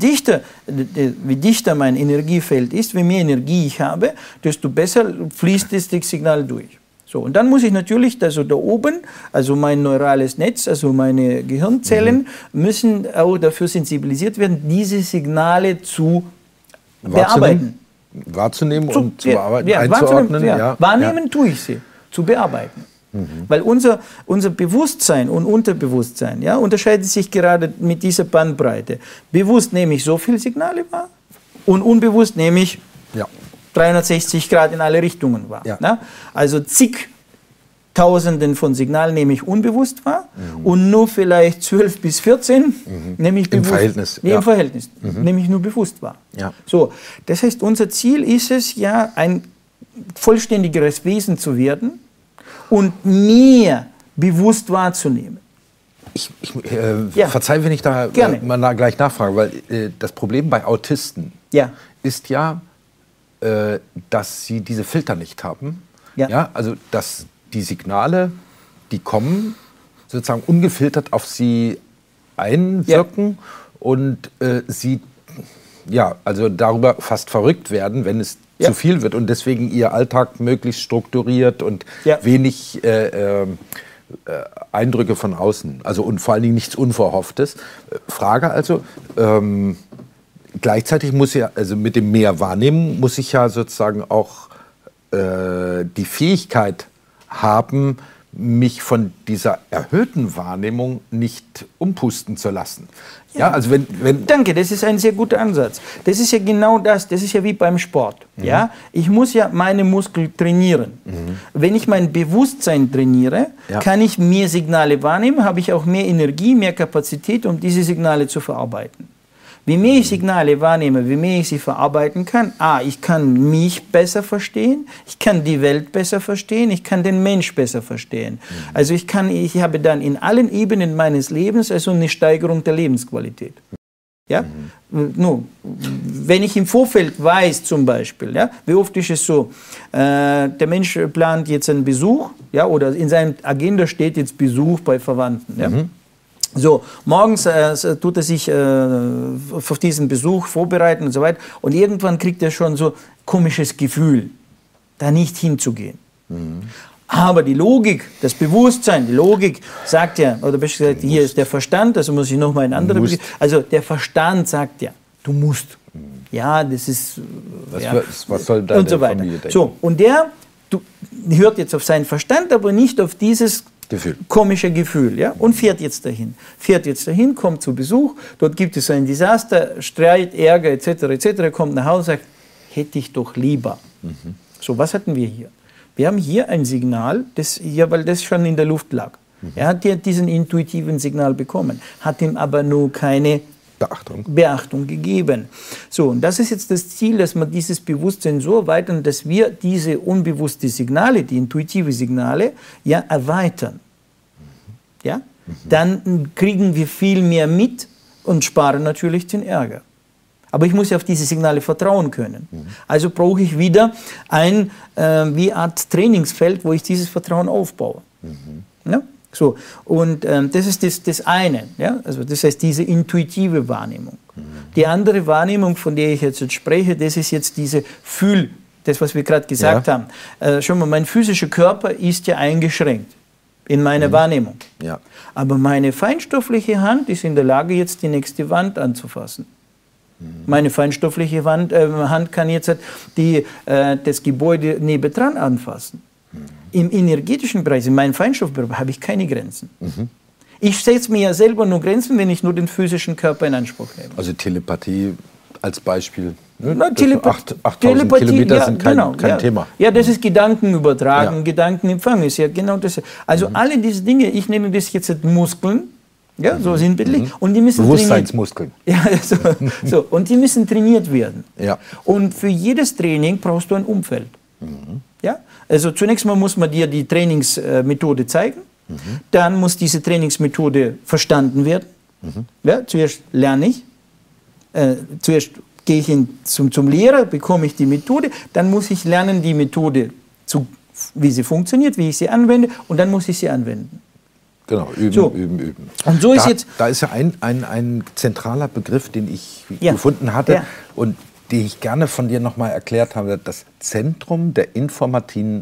dichter mein Energiefeld ist, wie mehr Energie ich habe, desto besser fließt das Signal durch. So, und dann muss ich natürlich, also da oben, also mein neurales Netz, also meine Gehirnzellen, müssen auch dafür sensibilisiert werden, diese Signale zu bearbeiten. Wahrzunehmen und zu bearbeiten, einzuordnen. Wahrnehmen tue ich sie, zu bearbeiten. Weil unser Bewusstsein und Unterbewusstsein unterscheidet sich gerade mit dieser Bandbreite. Bewusst nehme ich so viele Signale wahr und unbewusst nehme ich 360 Grad in alle Richtungen wahr. Ja. Also zigtausenden von Signalen nehme ich unbewusst wahr und nur vielleicht 12 bis 14 nehme ich bewusst. Im Verhältnis nehme ich nur bewusst wahr. Ja. So, das heißt, unser Ziel ist es ja, ein vollständigeres Wesen zu werden und mehr bewusst wahrzunehmen. Verzeih, wenn ich da mal gleich nachfrage, weil das Problem bei Autisten ist ja, dass sie diese Filter nicht haben. Ja, also dass die Signale, die kommen, sozusagen ungefiltert auf sie einwirken und sie also darüber fast verrückt werden, wenn es zu viel wird und deswegen ihr Alltag möglichst strukturiert und wenig Eindrücke von außen, also und vor allen Dingen nichts Unverhofftes. Frage also, gleichzeitig muss ja, also mit dem mehr Wahrnehmen muss ich ja sozusagen auch die Fähigkeit haben, mich von dieser erhöhten Wahrnehmung nicht umpusten zu lassen. Ja, also wenn Danke, das ist ein sehr guter Ansatz. Das ist ja genau das ist ja wie beim Sport. Ja? Ich muss ja meine Muskeln trainieren. Wenn ich mein Bewusstsein trainiere, kann ich mehr Signale wahrnehmen, habe ich auch mehr Energie, mehr Kapazität, um diese Signale zu verarbeiten. Je mehr ich Signale wahrnehme, je mehr ich sie verarbeiten kann, ich kann mich besser verstehen, ich kann die Welt besser verstehen, ich kann den Mensch besser verstehen. Also ich habe dann in allen Ebenen meines Lebens also eine Steigerung der Lebensqualität. Ja? Wenn ich im Vorfeld weiß zum Beispiel, wie oft ist es so, der Mensch plant jetzt einen Besuch, oder in seiner Agenda steht jetzt Besuch bei Verwandten. So, morgens tut er sich auf diesen Besuch vorbereiten und so weiter. Und irgendwann kriegt er schon so ein komisches Gefühl, da nicht hinzugehen. Aber die Logik, das Bewusstsein, die Logik sagt ja, oder besser gesagt, hier ist der Verstand, also muss ich nochmal ein anderes. Also der Verstand sagt ja, du musst. Ja, das ist. Was soll da und so weiter. So, und der hört jetzt auf seinen Verstand, aber nicht auf dieses komische Gefühl, und fährt jetzt dahin, kommt zu Besuch, dort gibt es ein Desaster, Streit, Ärger etc., kommt nach Hause und sagt, hätte ich doch lieber. So, was hatten wir hier? Wir haben hier ein Signal, weil das schon in der Luft lag. Er hat ja diesen intuitiven Signal bekommen, hat ihm aber nur keine Beachtung gegeben. So, und das ist jetzt das Ziel, dass man dieses Bewusstsein so erweitern, dass wir diese unbewussten Signale, die intuitive Signale, erweitern. Dann kriegen wir viel mehr mit und sparen natürlich den Ärger. Aber ich muss ja auf diese Signale vertrauen können. Also brauche ich wieder eine Art Trainingsfeld, wo ich dieses Vertrauen aufbaue. So, und das ist das eine, also das heißt diese intuitive Wahrnehmung. Die andere Wahrnehmung, von der ich jetzt spreche, das ist jetzt diese das, was wir gerade gesagt haben. Schon mal, mein physischer Körper ist ja eingeschränkt in meiner Wahrnehmung. Aber meine feinstoffliche Hand ist in der Lage, jetzt die nächste Wand anzufassen. Meine feinstoffliche Hand kann jetzt das Gebäude nebendran anfassen. Im energetischen Bereich, in meinem Feinstoffbereich, habe ich keine Grenzen. Ich setze mir ja selber nur Grenzen, wenn ich nur den physischen Körper in Anspruch nehme. Also Telepathie als Beispiel. 8000 Kilometer sind kein Thema. Ja, das ist Gedanken übertragen, Gedankenempfang ist ja genau das. Also alle diese Dinge, ich nenne das jetzt Muskeln, so sinnbildlich, und die müssen Bewusstseinsmuskeln. Und die müssen trainiert werden. Und für jedes Training brauchst du ein Umfeld. Also zunächst mal muss man dir die Trainingsmethode zeigen, dann muss diese Trainingsmethode verstanden werden. Zuerst lerne ich, zuerst gehe ich zum Lehrer, bekomme ich die Methode, dann muss ich lernen, die Methode, wie sie funktioniert, wie ich sie anwende, und dann muss ich sie anwenden. Genau, üben. Und so da ist ja ein zentraler Begriff, den ich gefunden hatte und den ich gerne von dir nochmal erklärt habe, das Zentrum der informativen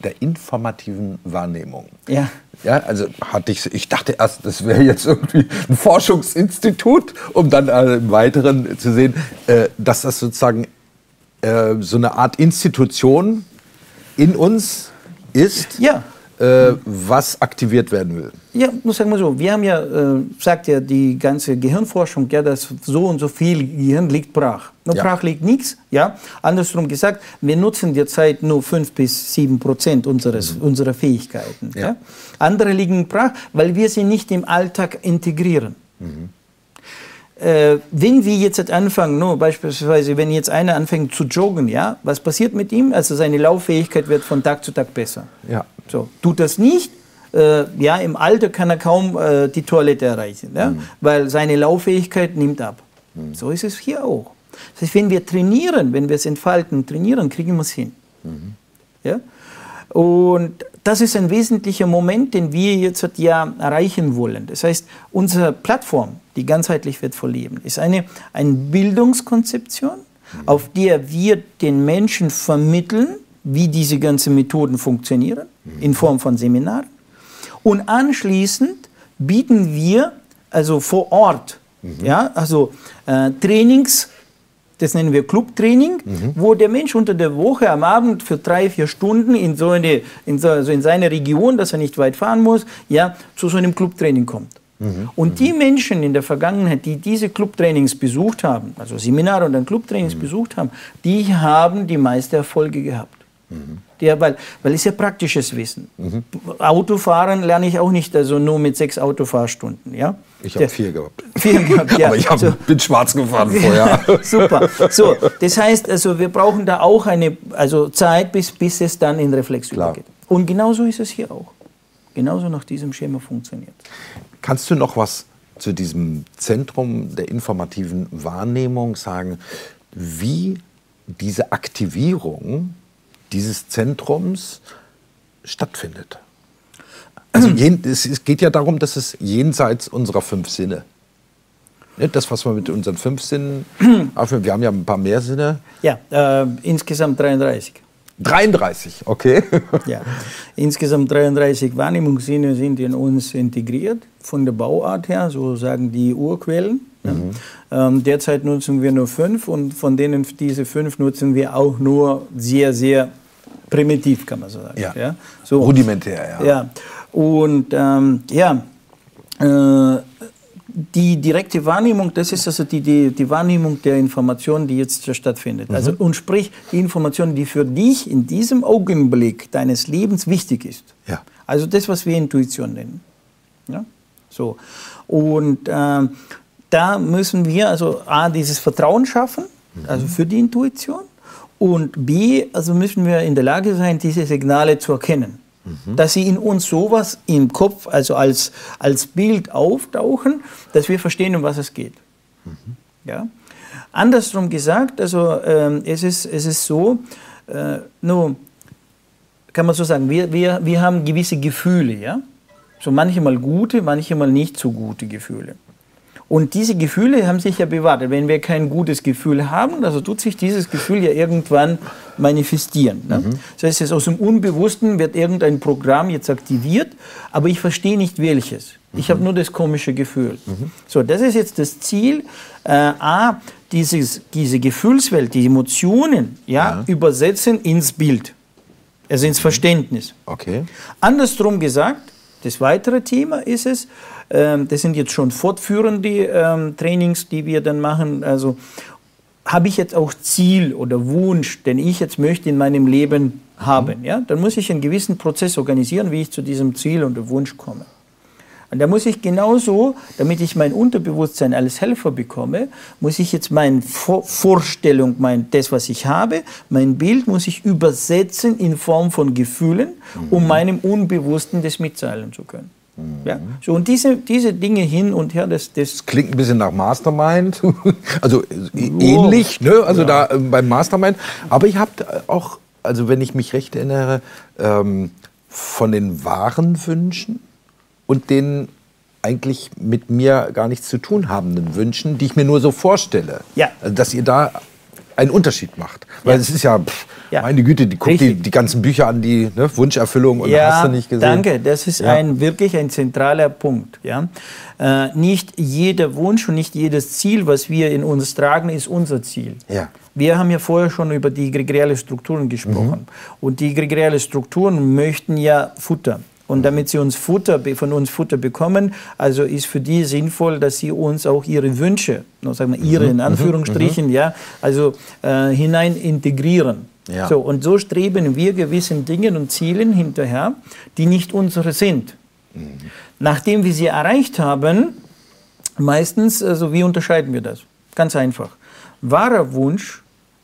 Wahrnehmung. Also ich dachte erst, das wäre jetzt irgendwie ein Forschungsinstitut, um dann im Weiteren zu sehen, dass das sozusagen so eine Art Institution in uns ist, was aktiviert werden will. Ja, muss sagen wir so, wir haben sagt ja die ganze Gehirnforschung, dass so und so viel Gehirn liegt brach. Brach liegt nichts, andersrum gesagt, wir nutzen derzeit nur 5 bis 7% unserer Fähigkeiten. Andere liegen brach, weil wir sie nicht im Alltag integrieren. Wenn wir jetzt anfangen, beispielsweise, wenn jetzt einer anfängt zu joggen, was passiert mit ihm? Also seine Lauffähigkeit wird von Tag zu Tag besser. So, tut das nicht, ja, im Alter kann er kaum die Toilette erreichen, ja? Weil seine Lauffähigkeit nimmt ab. So ist es hier auch. Das heißt, wenn wir trainieren, wenn wir es entfalten, trainieren, kriegen wir es hin. Ja? Und das ist ein wesentlicher Moment, den wir jetzt ja erreichen wollen. Das heißt, unsere Plattform, die ganzheitlich wertvoll leben, ist eine Bildungskonzeption, auf der wir den Menschen vermitteln, wie diese ganzen Methoden funktionieren, in Form von Seminaren. Und anschließend bieten wir also vor Ort, ja, also Trainings, das nennen wir Clubtraining, wo der Mensch unter der Woche am Abend für 3-4 Stunden in seine Region, dass er nicht weit fahren muss, ja, zu so einem Clubtraining kommt. Und die Menschen in der Vergangenheit, die diese Clubtrainings besucht haben, also Seminare und dann Clubtrainings besucht haben, die haben die meisten Erfolge gehabt. Ja, weil es ja praktisches Wissen. Autofahren lerne ich auch nicht, also nur mit 6 Autofahrstunden. Ja? Ich habe 4 gehabt. 4 gehabt, ja. Aber ich bin schwarz gefahren vorher. Super. So, das heißt, also wir brauchen da auch eine Zeit, bis es dann in Reflex übergeht. Und genauso ist es hier auch. Genauso nach diesem Schema funktioniert. Kannst du noch was zu diesem Zentrum der informativen Wahrnehmung sagen, wie diese Aktivierung dieses Zentrums stattfindet? Also es geht ja darum, dass es jenseits unserer 5 Sinne, das, was wir mit unseren 5 Sinnen, wir haben ja ein paar mehr Sinne. Ja, insgesamt 33. 33, okay. Ja, insgesamt 33 Wahrnehmungssinne sind in uns integriert, von der Bauart her, so sagen die Urquellen. Ja. Derzeit nutzen wir nur 5 und von denen diese 5 nutzen wir auch nur sehr, sehr primitiv, kann man so sagen. Ja. Ja. So. Rudimentär, ja. Ja. Und die direkte Wahrnehmung, das ist also die Wahrnehmung der Information, die jetzt stattfindet. Also, und sprich, die Information, die für dich in diesem Augenblick deines Lebens wichtig ist. Ja. Also das, was wir Intuition nennen. Ja? So. Und da müssen wir also A, dieses Vertrauen schaffen, also für die Intuition, und B, also müssen wir in der Lage sein, diese Signale zu erkennen. Dass sie in uns sowas im Kopf, also als Bild auftauchen, dass wir verstehen, um was es geht. Ja? Andersrum gesagt, also es ist so, nur kann man so sagen, wir haben gewisse Gefühle, ja? So manchmal gute, manchmal nicht so gute Gefühle. Und diese Gefühle haben sich ja bewahrt. Wenn wir kein gutes Gefühl haben, also tut sich dieses Gefühl ja irgendwann manifestieren. Ne? Das heißt, aus dem Unbewussten wird irgendein Programm jetzt aktiviert, aber ich verstehe nicht welches. Ich habe nur das komische Gefühl. So, das ist jetzt das Ziel, diese Gefühlswelt, die Emotionen übersetzen ins Bild, also ins Verständnis. Okay. Andersrum gesagt, das weitere Thema ist es, das sind jetzt schon fortführende Trainings, die wir dann machen. Also habe ich jetzt auch Ziel oder Wunsch, den ich jetzt möchte in meinem Leben haben. Ja? Dann muss ich einen gewissen Prozess organisieren, wie ich zu diesem Ziel und Wunsch komme. Und da muss ich genauso, damit ich mein Unterbewusstsein als Helfer bekomme, muss ich jetzt meine Vorstellung, das, was ich habe, mein Bild muss ich übersetzen in Form von Gefühlen, um meinem Unbewussten das mitteilen zu können. Ja? So, und diese Dinge hin und her, das klingt ein bisschen nach Mastermind, also ähnlich, ne? Also da beim Mastermind. Aber ich habe auch, also wenn ich mich recht erinnere, von den wahren Wünschen und den eigentlich mit mir gar nichts zu tun habenden Wünschen, die ich mir nur so vorstelle, also, dass ihr da einen Unterschied macht. Weil es ist ja, meine Güte, guck die ganzen Bücher an, die Wunscherfüllung und hast du nicht gesehen. Danke, das ist wirklich ein zentraler Punkt. Ja? Nicht jeder Wunsch und nicht jedes Ziel, was wir in uns tragen, ist unser Ziel. Ja. Wir haben ja vorher schon über die egregiale Strukturen gesprochen. Und die egregiale Strukturen möchten ja Futter. Und damit sie von uns Futter bekommen, also ist für die sinnvoll, dass sie uns auch ihre Wünsche, sagen wir ihre in Anführungsstrichen, hinein integrieren. Ja. So, und so streben wir gewissen Dingen und Zielen hinterher, die nicht unsere sind. Nachdem wir sie erreicht haben, meistens, also wie unterscheiden wir das? Ganz einfach. Wahrer Wunsch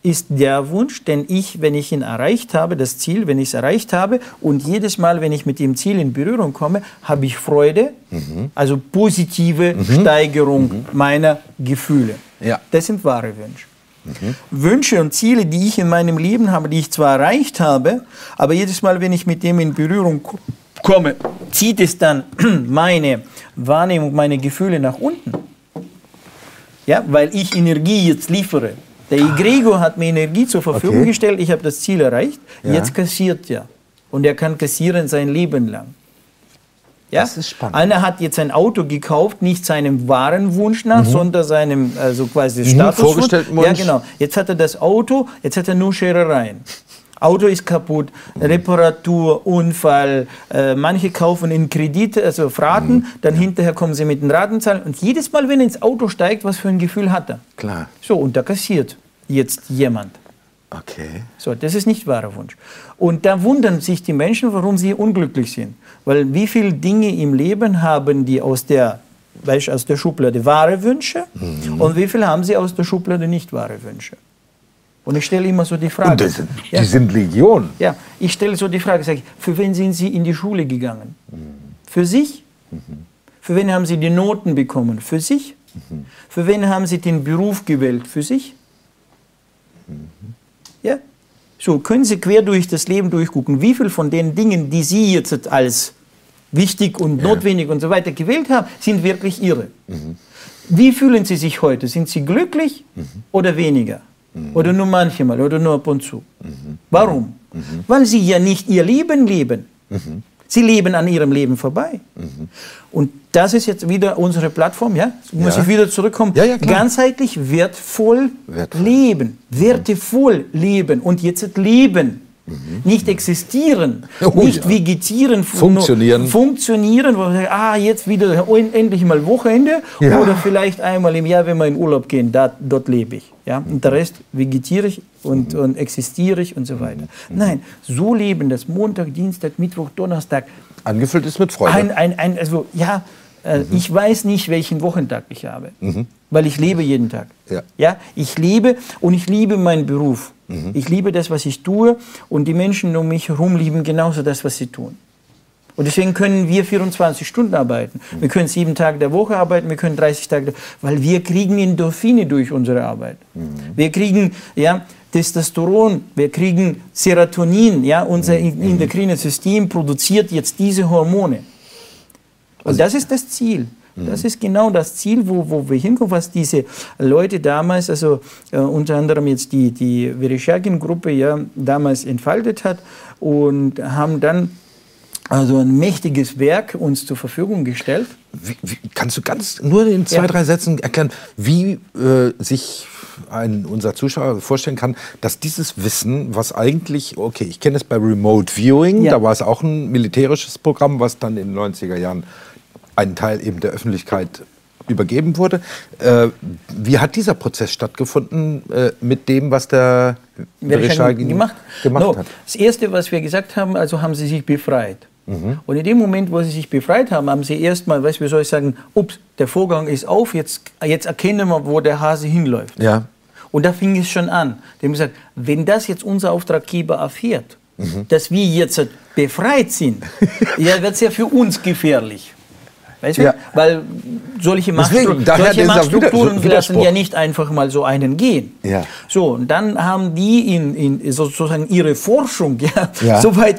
ist der Wunsch, den ich, wenn ich ihn erreicht habe, das Ziel, wenn ich es erreicht habe und jedes Mal, wenn ich mit dem Ziel in Berührung komme, habe ich Freude, also positive Steigerung meiner Gefühle. Ja. Das sind wahre Wünsche. Wünsche und Ziele, die ich in meinem Leben habe, die ich zwar erreicht habe, aber jedes Mal, wenn ich mit dem in Berührung komme, zieht es dann meine Wahrnehmung, meine Gefühle nach unten. Ja, weil ich Energie jetzt liefere. Der Egregor hat mir Energie zur Verfügung gestellt, ich habe das Ziel erreicht, jetzt kassiert er. Und er kann kassieren sein Leben lang. Ja? Das ist spannend. Einer hat jetzt ein Auto gekauft, nicht seinem wahren Wunsch nach, sondern seinem, also quasi Statuswunsch. Vorgestellten Wunsch. Ja, genau. Jetzt hat er das Auto, jetzt hat er nur Scherereien. Auto ist kaputt, Reparatur, Unfall, manche kaufen in Kredite, also auf Raten, dann hinterher kommen sie mit den Ratenzahlen und jedes Mal, wenn er ins Auto steigt, was für ein Gefühl hat er? Klar. So, und da kassiert jetzt jemand. Okay. So, das ist nicht wahrer Wunsch. Und da wundern sich die Menschen, warum sie unglücklich sind. Weil wie viele Dinge im Leben haben die aus der Schublade wahre Wünsche und wie viele haben sie aus der Schublade nicht wahre Wünsche? Und ich stelle immer so die Frage. Und die sind Legion. Ja, ich stelle so die Frage, sage ich, für wen sind Sie in die Schule gegangen? Für sich? Für wen haben Sie die Noten bekommen? Für sich? Für wen haben Sie den Beruf gewählt? Für sich? Ja? So, können Sie quer durch das Leben durchgucken, wie viel von den Dingen, die Sie jetzt als wichtig und notwendig und so weiter gewählt haben, sind wirklich Ihre. Wie fühlen Sie sich heute? Sind Sie glücklich oder weniger? Oder nur manchmal oder nur ab und zu. Warum? Weil sie ja nicht ihr Leben leben. Sie leben an ihrem Leben vorbei. Und das ist jetzt wieder unsere Plattform, ja? Muss ich wieder zurückkommen. Ja, ganzheitlich wertvoll leben. Wertevoll leben. Und jetzt leben. Nicht existieren, nicht vegetieren, funktionieren, wo man sagt, jetzt wieder endlich mal Wochenende oder vielleicht einmal im Jahr, wenn wir in Urlaub gehen, dort lebe ich. Ja? Und der Rest vegetiere ich und existiere ich und so weiter. Nein, so leben, das Montag, Dienstag, Mittwoch, Donnerstag. Angefüllt ist mit Freude. Ich weiß nicht, welchen Wochentag ich habe, weil ich lebe jeden Tag. Ja, ich lebe und ich liebe meinen Beruf. Ich liebe das, was ich tue und die Menschen um mich herum lieben genauso das, was sie tun. Und deswegen können wir 24 Stunden arbeiten. Wir können 7 Tage der Woche arbeiten, wir können 30 Tage, weil wir kriegen Endorphine durch unsere Arbeit. Wir kriegen Testosteron, wir kriegen Serotonin, unser endokrines System produziert jetzt diese Hormone. Und das ist das Ziel. Das ist genau das Ziel, wo wir hinkommen, was diese Leute damals, also unter anderem jetzt die Vereshchagin-Gruppe damals entfaltet hat und haben dann also ein mächtiges Werk uns zur Verfügung gestellt. Wie kannst du nur in 2, 3 Sätzen erklären, wie sich unser Zuschauer vorstellen kann, dass dieses Wissen, was eigentlich, ich kenne es bei Remote Viewing, da war es auch ein militärisches Programm, was dann in den 90er Jahren einen Teil eben der Öffentlichkeit übergeben wurde. Wie hat dieser Prozess stattgefunden mit dem, was der Vereshchagin gemacht hat? Das Erste, was wir gesagt haben, also haben sie sich befreit. Und in dem Moment, wo sie sich befreit haben, haben sie erstmal, wie soll ich sagen, der Vorgang ist auf, jetzt erkennen wir, wo der Hase hinläuft. Ja. Und da fing es schon an. Die haben gesagt, wenn das jetzt unser Auftraggeber erfährt, dass wir jetzt befreit sind, wird es ja für uns gefährlich. Weißt du? Weil solche Machtstrukturen lassen ja nicht einfach mal so einen gehen. Ja. So, und dann haben die in sozusagen ihre Forschung so weit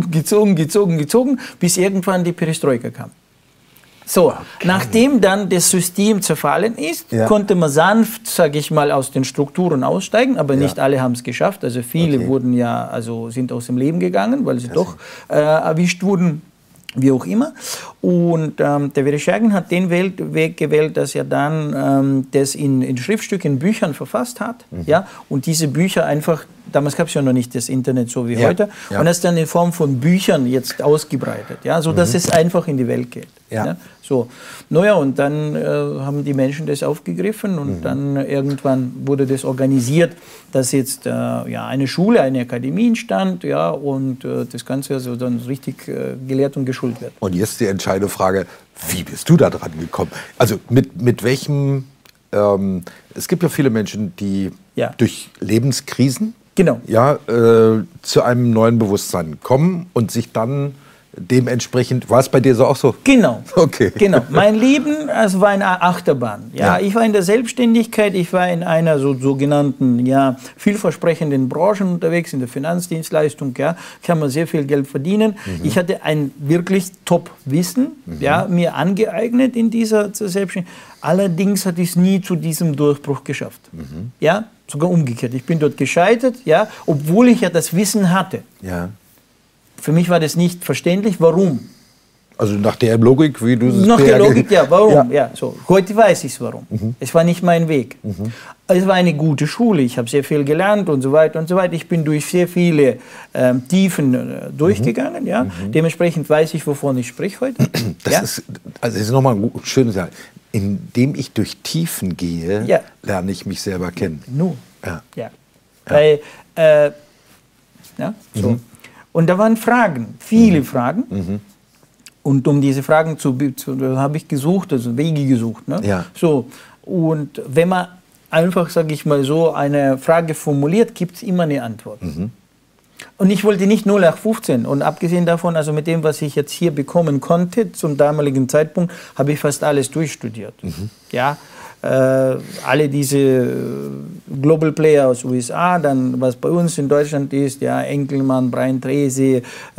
gezogen, bis irgendwann die Perestroika kam. So, nachdem dann das System zerfallen ist, konnte man sanft, sage ich mal, aus den Strukturen aussteigen, aber nicht alle haben es geschafft. Also viele sind aus dem Leben gegangen, weil sie doch erwischt wurden. Wie auch immer. Und der Vereshchagin hat den Weg gewählt, dass er dann das in Schriftstücken, in Büchern verfasst hat. Und diese Bücher einfach, damals gab es ja noch nicht das Internet so wie heute, und das dann in Form von Büchern jetzt ausgebreitet, sodass es einfach in die Welt geht. So. Und dann haben die Menschen das aufgegriffen und dann irgendwann wurde das organisiert, dass jetzt eine Schule, eine Akademie entstand und das Ganze also dann richtig gelehrt und geschult wird. Und jetzt die entscheidende Frage, wie bist du da dran gekommen? Also mit welchem es gibt ja viele Menschen, die durch Lebenskrisen zu einem neuen Bewusstsein kommen und sich dann dementsprechend, war es bei dir so auch so? Genau. Okay. Genau. Mein Leben, es war eine Achterbahn. Ja, ich war in der Selbstständigkeit, ich war in einer sogenannten vielversprechenden Branche unterwegs, in der Finanzdienstleistung. Ja. Ich habe mir sehr viel Geld verdienen. Ich hatte ein wirklich Top-Wissen mir angeeignet in dieser Selbstständigkeit. Allerdings hatte ich es nie zu diesem Durchbruch geschafft. Ja, sogar umgekehrt. Ich bin dort gescheitert, obwohl ich ja das Wissen hatte. Ja. Für mich war das nicht verständlich. Warum? Also nach der Logik, wie du es nach der Logik, warum? Ja. So. Heute weiß ich es, warum. Es war nicht mein Weg. Es war eine gute Schule. Ich habe sehr viel gelernt und so weiter und so weiter. Ich bin durch sehr viele Tiefen durchgegangen. Ja. Dementsprechend weiß ich, wovon ich spreche heute. Das ist nochmal ein schönes Jahr. Indem ich durch Tiefen gehe, lerne ich mich selber kennen. Nur. Weil, so. Und da waren Fragen, viele Fragen. Und um diese Fragen habe ich gesucht, also Wege gesucht. Ne? Ja. So. Und wenn man einfach, sage ich mal so, eine Frage formuliert, gibt es immer eine Antwort. Und ich wollte nicht 0815. Und abgesehen davon, also mit dem, was ich jetzt hier bekommen konnte, zum damaligen Zeitpunkt, habe ich fast alles durchstudiert. Ja. Alle diese Global Player aus USA, dann was bei uns in Deutschland ist, Enkelmann, Brian Tracy,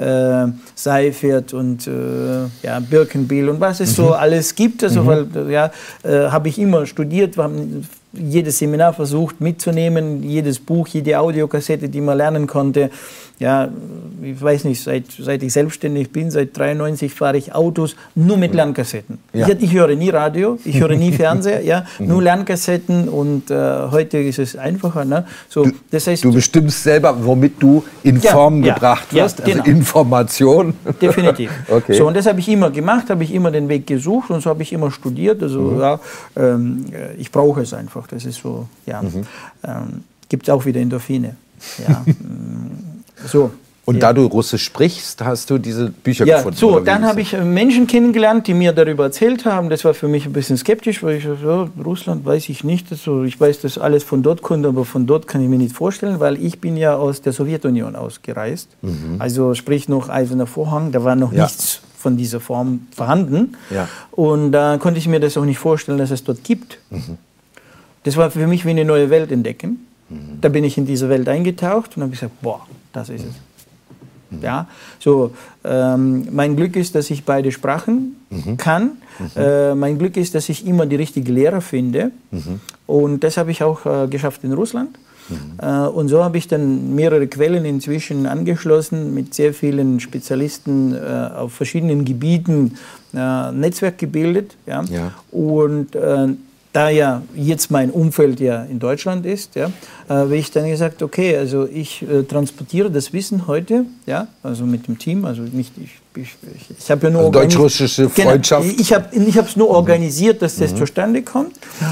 Seifert und Birkenbiel und was es so alles gibt. Also, habe ich immer studiert, haben jedes Seminar versucht mitzunehmen, jedes Buch, jede Audiokassette, die man lernen konnte. Ja, ich weiß nicht, seit ich selbstständig bin, seit 93 fahre ich Autos nur mit Lernkassetten. Ich höre nie Radio, ich höre nie Fernseher, nur Lernkassetten und heute ist es einfacher. Ne? So, das heißt, du bestimmst selber, womit du in Form gebracht wirst, also Information. Definitiv. Okay. So, und das habe ich immer gemacht, habe ich immer den Weg gesucht und so habe ich immer studiert. Also ich brauche es einfach, das ist so, gibt es auch wieder Endorphine. Ja. So. Und da du Russisch sprichst, hast du diese Bücher gefunden? So, dann habe ich Menschen kennengelernt, die mir darüber erzählt haben. Das war für mich ein bisschen skeptisch, weil ich Russland weiß ich nicht. Also ich weiß, dass alles von dort kommt, aber von dort kann ich mir nicht vorstellen, weil ich bin ja aus der Sowjetunion ausgereist. Also sprich noch Eiserner Vorhang, da war noch nichts von dieser Form vorhanden. Ja. Und da konnte ich mir das auch nicht vorstellen, dass es dort gibt. Das war für mich wie eine neue Welt entdecken. Da bin ich in diese Welt eingetaucht und habe gesagt, boah, das ist es. Ja, so, mein Glück ist, dass ich beide Sprachen kann. Mein Glück ist, dass ich immer die richtigen Lehrer finde. Und das habe ich auch geschafft in Russland. Und so habe ich dann mehrere Quellen inzwischen angeschlossen, mit sehr vielen Spezialisten auf verschiedenen Gebieten Netzwerk gebildet. Ja? Und da ja jetzt mein Umfeld ein Deutschland ist, habe ich dann gesagt, okay, also ich transportiere das Wissen heute, also mit dem Team, also nicht ich habe ja nur deutsch-russische Freundschaft. Genau, ich habe es nur organisiert, dass das zustande kommt.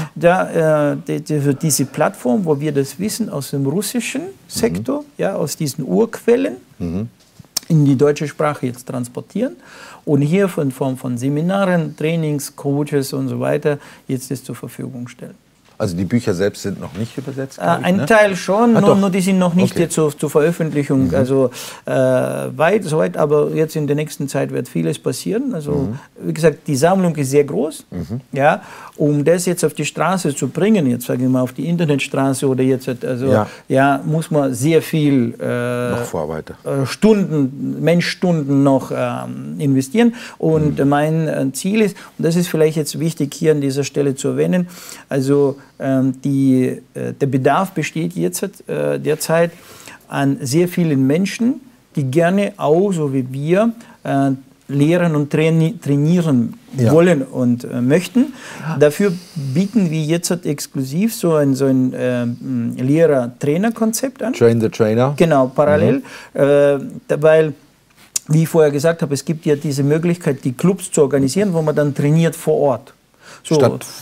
Diese Plattform, wo wir das Wissen aus dem russischen Sektor, aus diesen Urquellen in die deutsche Sprache jetzt transportieren und hier in Form von Seminaren, Trainings, Coaches und so weiter jetzt das zur Verfügung stellen. Also die Bücher selbst sind noch nicht übersetzt? Ein Teil schon, nur die sind noch nicht jetzt zur Veröffentlichung also soweit, aber jetzt in der nächsten Zeit wird vieles passieren. Also wie gesagt, die Sammlung ist sehr groß. Um das jetzt auf die Straße zu bringen, jetzt sage ich mal auf die Internetstraße oder jetzt, muss man sehr viel noch Vorarbeiter. Menschstunden noch investieren. Und mein Ziel ist, und das ist vielleicht jetzt wichtig hier an dieser Stelle zu erwähnen, also der Bedarf besteht jetzt derzeit an sehr vielen Menschen, die gerne auch, so wie wir, lehren und trainieren wollen und möchten. Dafür bieten wir jetzt exklusiv so ein Lehrer-Trainer-Konzept an. Train the Trainer. Genau, parallel. Weil, wie ich vorher gesagt habe, es gibt ja diese Möglichkeit, die Clubs zu organisieren, wo man dann trainiert vor Ort. So,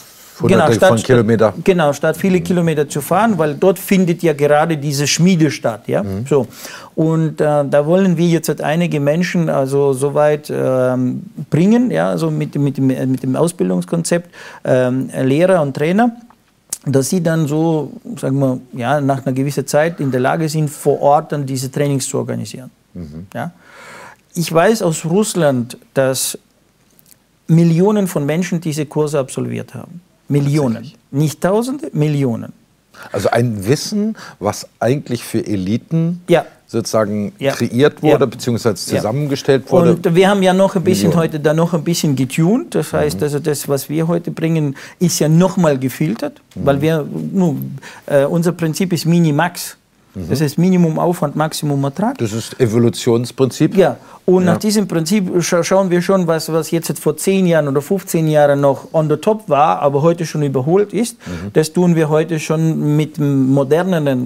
statt viele Kilometer zu fahren, weil dort findet ja gerade diese Schmiede statt. Ja? So. Und da wollen wir jetzt einige Menschen also soweit bringen, also mit dem Ausbildungskonzept Lehrer und Trainer, dass sie dann so, sagen wir, ja, nach einer gewissen Zeit in der Lage sind, vor Ort dann diese Trainings zu organisieren. Ja? Ich weiß aus Russland, dass Millionen von Menschen diese Kurse absolviert haben. Millionen. Nicht Tausende, Millionen. Also ein Wissen, was eigentlich für Eliten sozusagen kreiert wurde, beziehungsweise zusammengestellt wurde. Und wir haben ja noch ein bisschen heute da noch ein bisschen getuned. Das heißt, also das, was wir heute bringen, ist ja nochmal gefiltert, weil wir, unser Prinzip ist Minimax. Das heißt Minimum Aufwand, Maximum Ertrag. Das ist Evolutionsprinzip. Ja, und nach diesem Prinzip schauen wir schon, was jetzt vor 10 Jahren oder 15 Jahren noch on the top war, aber heute schon überholt ist. Das tun wir heute schon mit moderneren,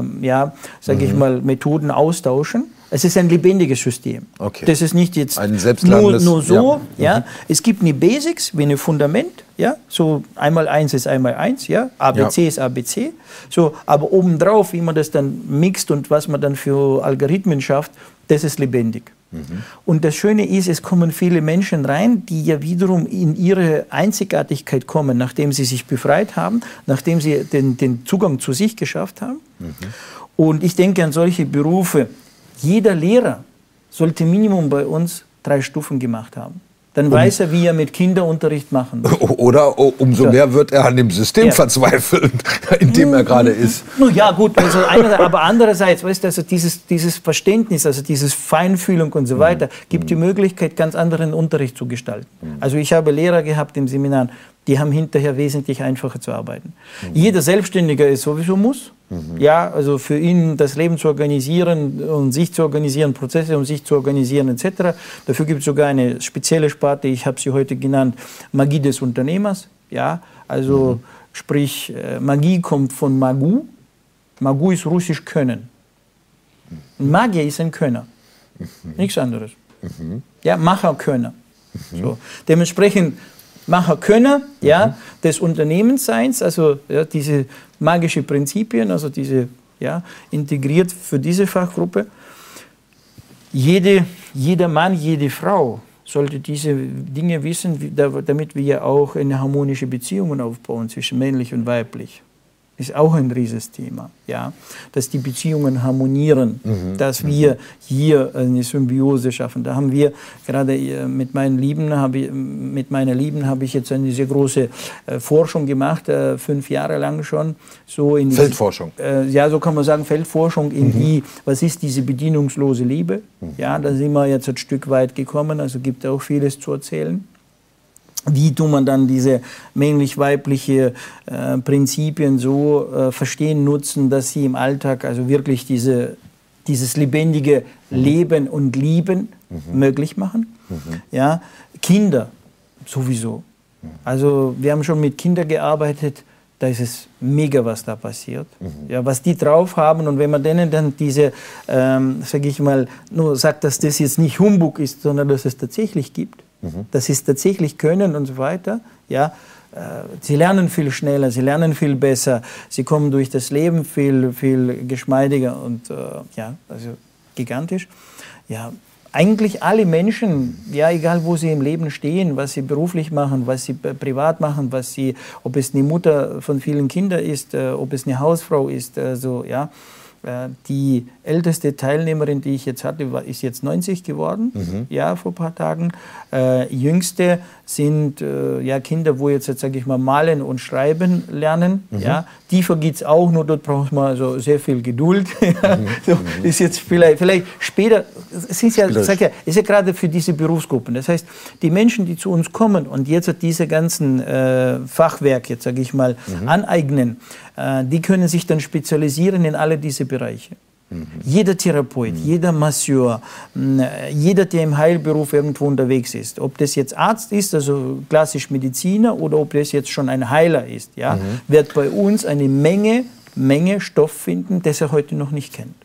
sage ich mal, Methoden austauschen. Es ist ein lebendiges System. Okay. Das ist nicht jetzt nur so. Ja. Es gibt eine Basics wie ein Fundament. Ja. So 1x1 ist 1x1. Ja. ABC ist ABC. So, aber obendrauf, wie man das dann mixt und was man dann für Algorithmen schafft, das ist lebendig. Und das Schöne ist, es kommen viele Menschen rein, die ja wiederum in ihre Einzigartigkeit kommen, nachdem sie sich befreit haben, nachdem sie den Zugang zu sich geschafft haben. Und ich denke an solche Berufe. Jeder Lehrer sollte Minimum bei uns 3 Stufen gemacht haben. Dann weiß er, wie er mit Kinderunterricht machen muss. Oder umso mehr wird er an dem System verzweifeln, in dem er gerade ist. Ja gut, also aber andererseits, weißt du, also dieses Verständnis, also dieses Feinfühlung und so weiter, gibt die Möglichkeit, ganz anderen Unterricht zu gestalten. Also ich habe Lehrer gehabt im Seminar, die haben hinterher wesentlich einfacher zu arbeiten. Jeder Selbstständiger ist sowieso muss. Ja, also für ihn das Leben zu organisieren und sich zu organisieren, Prozesse um sich zu organisieren etc. Dafür gibt es sogar eine spezielle Sparte, ich habe sie heute genannt, Magie des Unternehmers. Ja, also sprich, Magie kommt von Magu. Magu ist russisch Können. Ein Magier ist ein Könner, nichts anderes. Ja, Macher, Könner. So. Dementsprechend Macher, Könner, des Unternehmensseins, also diese magische Prinzipien, also diese integriert für diese Fachgruppe. Jeder Mann, jede Frau sollte diese Dinge wissen, damit wir auch eine harmonische Beziehung aufbauen zwischen männlich und weiblich. Ist auch ein rieses Thema, ja, dass die Beziehungen harmonieren, dass wir hier eine Symbiose schaffen. Da haben wir gerade mit meiner Lieben habe ich jetzt eine sehr große Forschung gemacht, 5 Jahre lang schon. So in Feldforschung. Ja, so kann man sagen, Feldforschung in die, was ist diese bedienungslose Liebe? Ja, da sind wir jetzt ein Stück weit gekommen, also gibt auch vieles zu erzählen. Wie tut man dann diese männlich-weibliche Prinzipien so verstehen, nutzen, dass sie im Alltag also wirklich dieses lebendige Leben und Lieben möglich machen? Ja, Kinder sowieso. Also wir haben schon mit Kindern gearbeitet, da ist es mega, was da passiert. Ja, was die drauf haben und wenn man denen dann diese, sage ich mal, nur sagt, dass das jetzt nicht Humbug ist, sondern dass es tatsächlich gibt, dass sie es tatsächlich können und so weiter, ja, sie lernen viel schneller, sie lernen viel besser, sie kommen durch das Leben viel, viel geschmeidiger und also gigantisch. Ja, eigentlich alle Menschen, ja, egal wo sie im Leben stehen, was sie beruflich machen, was sie privat machen, ob es eine Mutter von vielen Kindern ist, ob es eine Hausfrau ist, die älteste Teilnehmerin, die ich jetzt hatte, ist jetzt 90 geworden, vor ein paar Tagen. Jüngste sind Kinder, wo jetzt sage ich mal, malen und schreiben lernen. Ja. Tiefer geht es auch, nur dort braucht man also sehr viel Geduld. Ist jetzt vielleicht später, es ist ja gerade für diese Berufsgruppen. Das heißt, die Menschen, die zu uns kommen und jetzt diese ganzen Fachwerk, jetzt sage ich mal, aneignen, die können sich dann spezialisieren in alle diese Bereiche. Jeder Therapeut, jeder Masseur, jeder, der im Heilberuf irgendwo unterwegs ist, ob das jetzt Arzt ist, also klassisch Mediziner, oder ob das jetzt schon ein Heiler ist, wird bei uns eine Menge Stoff finden, das er heute noch nicht kennt.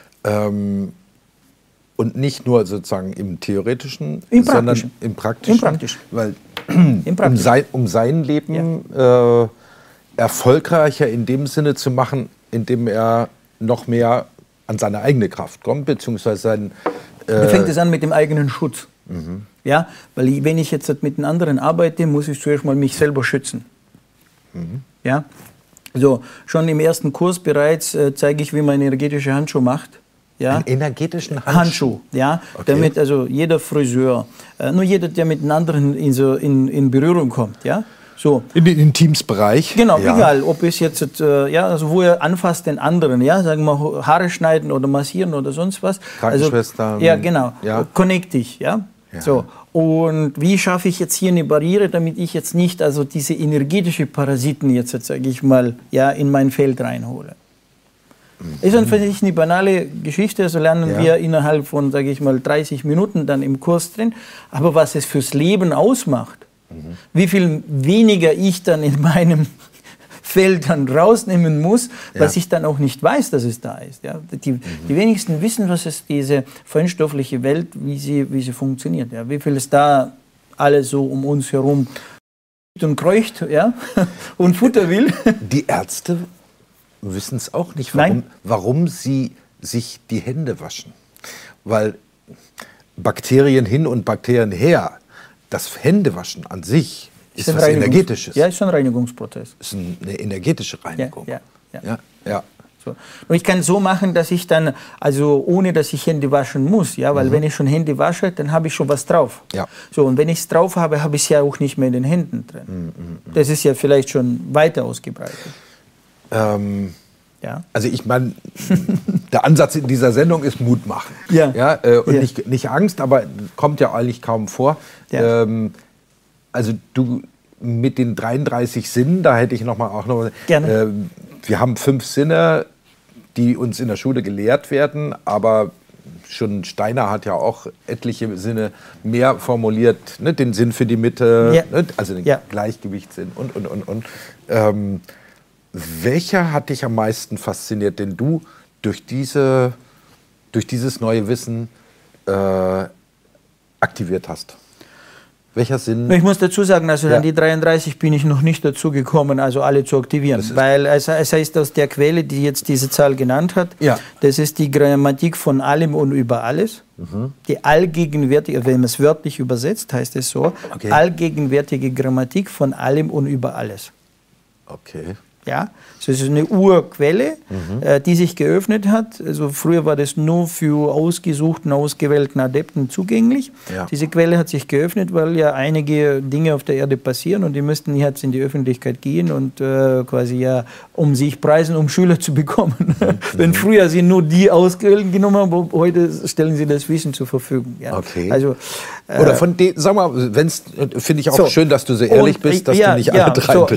Und nicht nur sozusagen im Theoretischen, sondern im Praktischen. Im Praktischen. Weil um sein Leben erfolgreicher in dem Sinne zu machen, indem er noch mehr an seine eigene Kraft kommt, beziehungsweise da fängt es an mit dem eigenen Schutz. Ja, weil wenn ich jetzt mit den anderen arbeite, muss ich zuerst mal mich selber schützen. Ja, So, schon im ersten Kurs bereits zeige ich, wie man energetische Handschuhe macht. Ja? Einen energetischen Handschuh, ja. Okay. Damit also jeder Friseur, nur jeder, der mit einem anderen in Berührung kommt, ja. So. In den Intimsbereich? Genau, ja. Egal, ob es jetzt, also wo er anfasst den anderen, ja, sagen wir mal Haare schneiden oder massieren oder sonst was. Krankenschwestern. Also, ja, genau, ja. Connect dich, ja. So. Und wie schaffe ich jetzt hier eine Barriere, damit ich jetzt nicht also diese energetische Parasiten jetzt sage ich mal, ja, in mein Feld reinhole? Ist dann für mich eine banale Geschichte, also lernen wir innerhalb von, sage ich mal, 30 Minuten dann im Kurs drin. Aber was es fürs Leben ausmacht, wie viel weniger ich dann in meinem Feld dann rausnehmen muss, was ich dann auch nicht weiß, dass es da ist. Ja? Die wenigsten wissen, was ist diese feinstoffliche Welt, wie sie funktioniert. Ja? Wie viel ist da alles so um uns herum und kreucht, ja? Und Futter will. Die Ärzte wissen es auch nicht, warum sie sich die Hände waschen. Weil Bakterien hin und Bakterien her, das Händewaschen an sich ist was Energetisches. Ja, ist ein Reinigungsprozess. Ist eine energetische Reinigung. Ja. So. Und ich kann so machen, dass ich dann, also ohne dass ich Hände waschen muss, ja, weil wenn ich schon Hände wasche, dann habe ich schon was drauf. Ja. So, und wenn ich es drauf habe, habe ich es ja auch nicht mehr in den Händen drin. Das ist ja vielleicht schon weiter ausgebreitet. Also ich meine, der Ansatz in dieser Sendung ist Mut machen. Und nicht Angst, aber kommt ja eigentlich kaum vor. Ja. Also du mit den 33 Sinnen, da hätte ich auch noch gerne. Wir haben 5 Sinne, die uns in der Schule gelehrt werden, aber schon Steiner hat ja auch etliche Sinne mehr formuliert, ne? Den Sinn für die Mitte, ne? Also den Gleichgewichtssinn und. Welcher hat dich am meisten fasziniert, den du durch dieses neue Wissen aktiviert hast? Welcher Sinn? Ich muss dazu sagen, also an die 33 bin ich noch nicht dazu gekommen, also alle zu aktivieren. Weil es heißt aus der Quelle, die jetzt diese Zahl genannt hat, das ist die Grammatik von allem und über alles. Die allgegenwärtige, wenn man es wörtlich übersetzt, heißt es so, allgegenwärtige Grammatik von allem und über alles. Okay. Ja, das ist eine Urquelle, die sich geöffnet hat. Also früher war das nur für ausgesuchten, ausgewählten Adepten zugänglich. Ja. Diese Quelle hat sich geöffnet, weil ja einige Dinge auf der Erde passieren und die müssten jetzt in die Öffentlichkeit gehen und quasi um sich preisen, um Schüler zu bekommen. Wenn früher sie nur die Ausgewählten genommen haben, heute stellen sie das Wissen zur Verfügung. Ja. Okay. Also, oder von denen, sag mal, finde ich auch schön, dass du so ehrlich bist, dass du nicht alle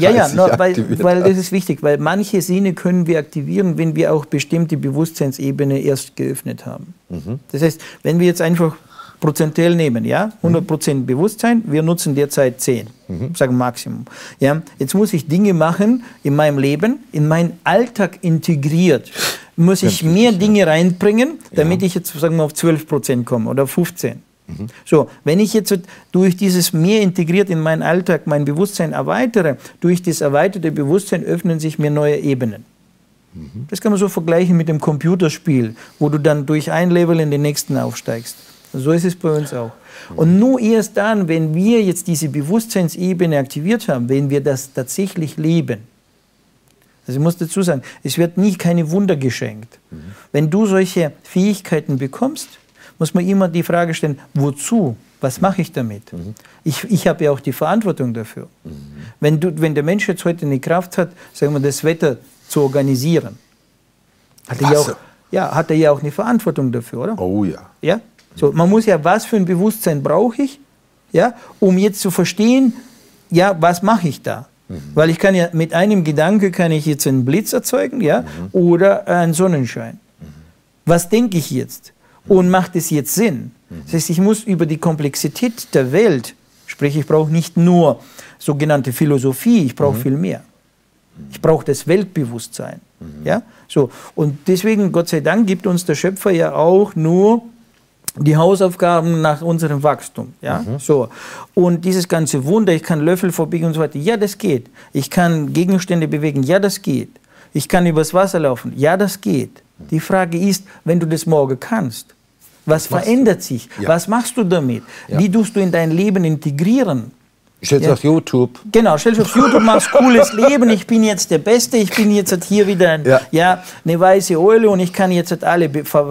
33 weil das ist wichtig, weil manche Sinne können wir aktivieren, wenn wir auch bestimmte Bewusstseinsebene erst geöffnet haben. Das heißt, wenn wir jetzt einfach prozentuell nehmen, 100% Bewusstsein, wir nutzen derzeit 10, sagen Maximum. Ja, jetzt muss ich Dinge machen in meinem Leben, in meinen Alltag integriert, muss ich mehr Dinge reinbringen, damit ich jetzt sagen wir auf 12% komme oder 15%. So, wenn ich jetzt durch dieses mehr integriert in meinen Alltag mein Bewusstsein erweitere, durch das erweiterte Bewusstsein öffnen sich mir neue Ebenen. Das kann man so vergleichen mit dem Computerspiel, wo du dann durch ein Level in den nächsten aufsteigst. So ist es bei uns auch. Und nur erst dann, wenn wir jetzt diese Bewusstseinsebene aktiviert haben, wenn wir das tatsächlich leben. Also ich muss dazu sagen, es wird nie keine Wunder geschenkt. Wenn du solche Fähigkeiten bekommst, muss man immer die Frage stellen, wozu? Was mache ich damit? Ich habe ja auch die Verantwortung dafür. Wenn der Mensch jetzt heute eine Kraft hat, sagen wir, das Wetter zu organisieren, hat er ja auch eine Verantwortung dafür, oder? Oh ja. Ja? So, man muss ja, was für ein Bewusstsein brauche ich, um jetzt zu verstehen, was mache ich da? Weil ich kann ja mit einem Gedanke kann ich jetzt einen Blitz erzeugen, oder einen Sonnenschein. Was denke ich jetzt? Und macht es jetzt Sinn? Das heißt, ich muss über die Komplexität der Welt, sprich, ich brauche nicht nur sogenannte Philosophie, ich brauche viel mehr. Ich brauche das Weltbewusstsein. Ja? So. Und deswegen, Gott sei Dank, gibt uns der Schöpfer ja auch nur die Hausaufgaben nach unserem Wachstum. Ja? So. Und dieses ganze Wunder, ich kann Löffel verbiegen und so weiter, ja, das geht. Ich kann Gegenstände bewegen, ja, das geht. Ich kann übers Wasser laufen, ja, das geht. Die Frage ist, wenn du das morgen kannst, was verändert sich? Ja. Was machst du damit? Ja. Wie tust du in dein Leben integrieren? Stellst du auf YouTube. Genau, stellst du auf YouTube, machst cooles Leben, ich bin jetzt der Beste, ich bin jetzt hier wieder eine weiße Eule und ich kann jetzt alle,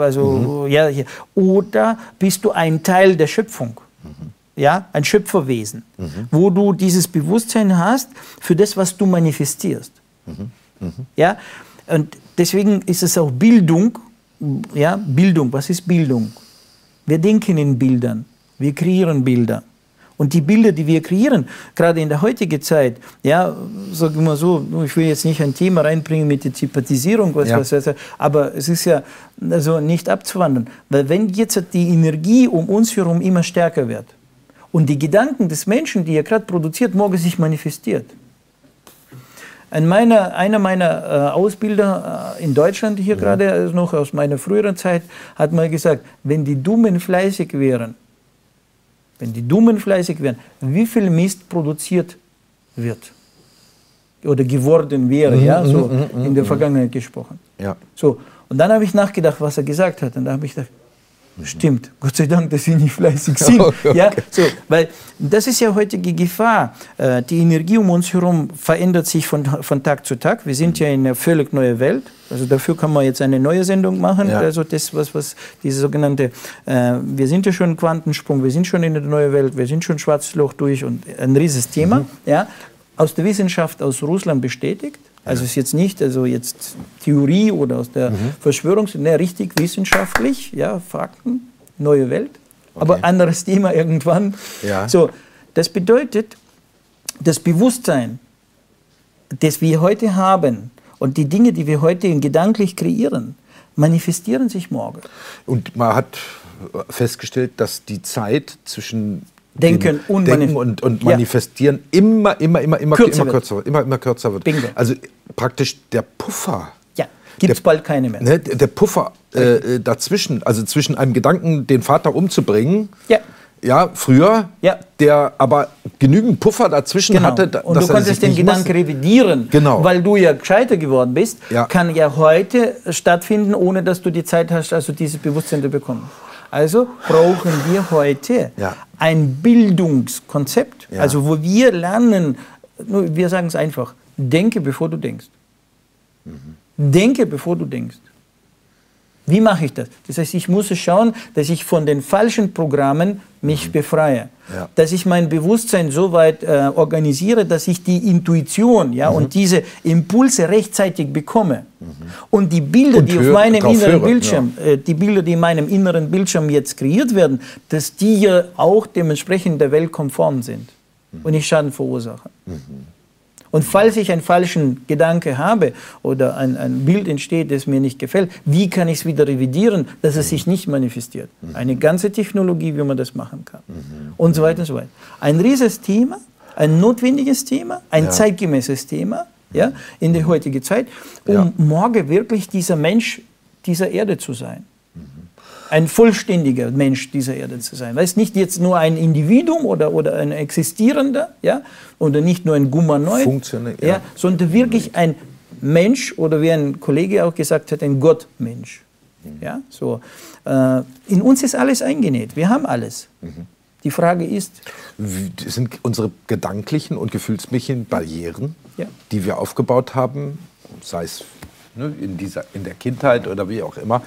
oder bist du ein Teil der Schöpfung, ja, ein Schöpferwesen, wo du dieses Bewusstsein hast für das, was du manifestierst. Ja, und deswegen ist es auch Bildung, ja, Bildung, was ist Bildung? Wir denken in Bildern, wir kreieren Bilder. Und die Bilder, die wir kreieren, gerade in der heutigen Zeit, ja, sag ich mal so, ich will jetzt nicht ein Thema reinbringen mit der Typatisierung, aber es ist ja also nicht abzuwandeln. Weil wenn jetzt die Energie um uns herum immer stärker wird und die Gedanken des Menschen, die er gerade produziert, morgen sich manifestiert. Einer meiner Ausbilder in Deutschland hier gerade, also noch aus meiner früheren Zeit, hat mal gesagt, wenn die Dummen fleißig wären, wie viel Mist produziert wird oder geworden wäre, ja, so in der Vergangenheit gesprochen. Ja. So, und dann habe ich nachgedacht, was er gesagt hat, und da habe ich gedacht, stimmt, Gott sei Dank, dass sie nicht fleißig sind. Okay. Ja, so, weil das ist ja heutige Gefahr. Die Energie um uns herum verändert sich von Tag zu Tag. Wir sind ja in einer völlig neuen Welt. Also dafür kann man jetzt eine neue Sendung machen. Ja. Also das, was diese sogenannte, wir sind ja schon Quantensprung, wir sind schon in der neuen Welt, wir sind schon Schwarzes Loch durch und ein riesiges Thema. Ja, aus der Wissenschaft aus Russland bestätigt. Also ist jetzt nicht jetzt Theorie oder aus der Verschwörung, richtig wissenschaftlich, ja, Fakten, neue Welt, aber anderes Thema irgendwann. Ja. So, das bedeutet, das Bewusstsein, das wir heute haben und die Dinge, die wir heute gedanklich kreieren, manifestieren sich morgen. Und man hat festgestellt, dass die Zeit zwischen Denken und Manifestieren immer kürzer wird. Bingo. Also praktisch der Puffer. Ja, gibt es bald keine mehr. Ne, der Puffer dazwischen, also zwischen einem Gedanken, den Vater umzubringen, ja, früher, der aber genügend Puffer dazwischen hatte. Und du konntest den Gedanken revidieren, weil du ja gescheiter geworden bist, kann ja heute stattfinden, ohne dass du die Zeit hast, also dieses Bewusstsein zu bekommen. Also brauchen wir heute ein Bildungskonzept, also wo wir lernen, wir sagen es einfach, denke bevor du denkst. Denke bevor du denkst. Wie mache ich das? Das heißt, ich muss schauen, dass ich von den falschen Programmen mich befreie. Ja. Dass ich mein Bewusstsein so weit organisiere, dass ich die Intuition und diese Impulse rechtzeitig bekomme. Und die Bilder, die auf meinem inneren Bildschirm, die Bilder, die in meinem inneren Bildschirm jetzt kreiert werden, dass die ja auch dementsprechend der Welt konform sind und nicht Schaden verursachen. Und falls ich einen falschen Gedanke habe oder ein Bild entsteht, das mir nicht gefällt, wie kann ich es wieder revidieren, dass es sich nicht manifestiert? Eine ganze Technologie, wie man das machen kann. Und so weiter und so weiter. Ein riesiges Thema, ein notwendiges Thema, ein zeitgemäßes Thema in der heutigen Zeit, um morgen wirklich dieser Mensch dieser Erde zu sein. Ein vollständiger Mensch dieser Erde zu sein. Weil es nicht jetzt nur ein Individuum oder ein Existierender, oder nicht nur ein Gumanoid, sondern wirklich ein Mensch oder wie ein Kollege auch gesagt hat, ein Gottmensch. Ja, so. In uns ist alles eingenäht, wir haben alles. Die Frage ist... Sind unsere gedanklichen und gefühlsmäßigen Barrieren, die wir aufgebaut haben, sei es in der Kindheit oder wie auch immer,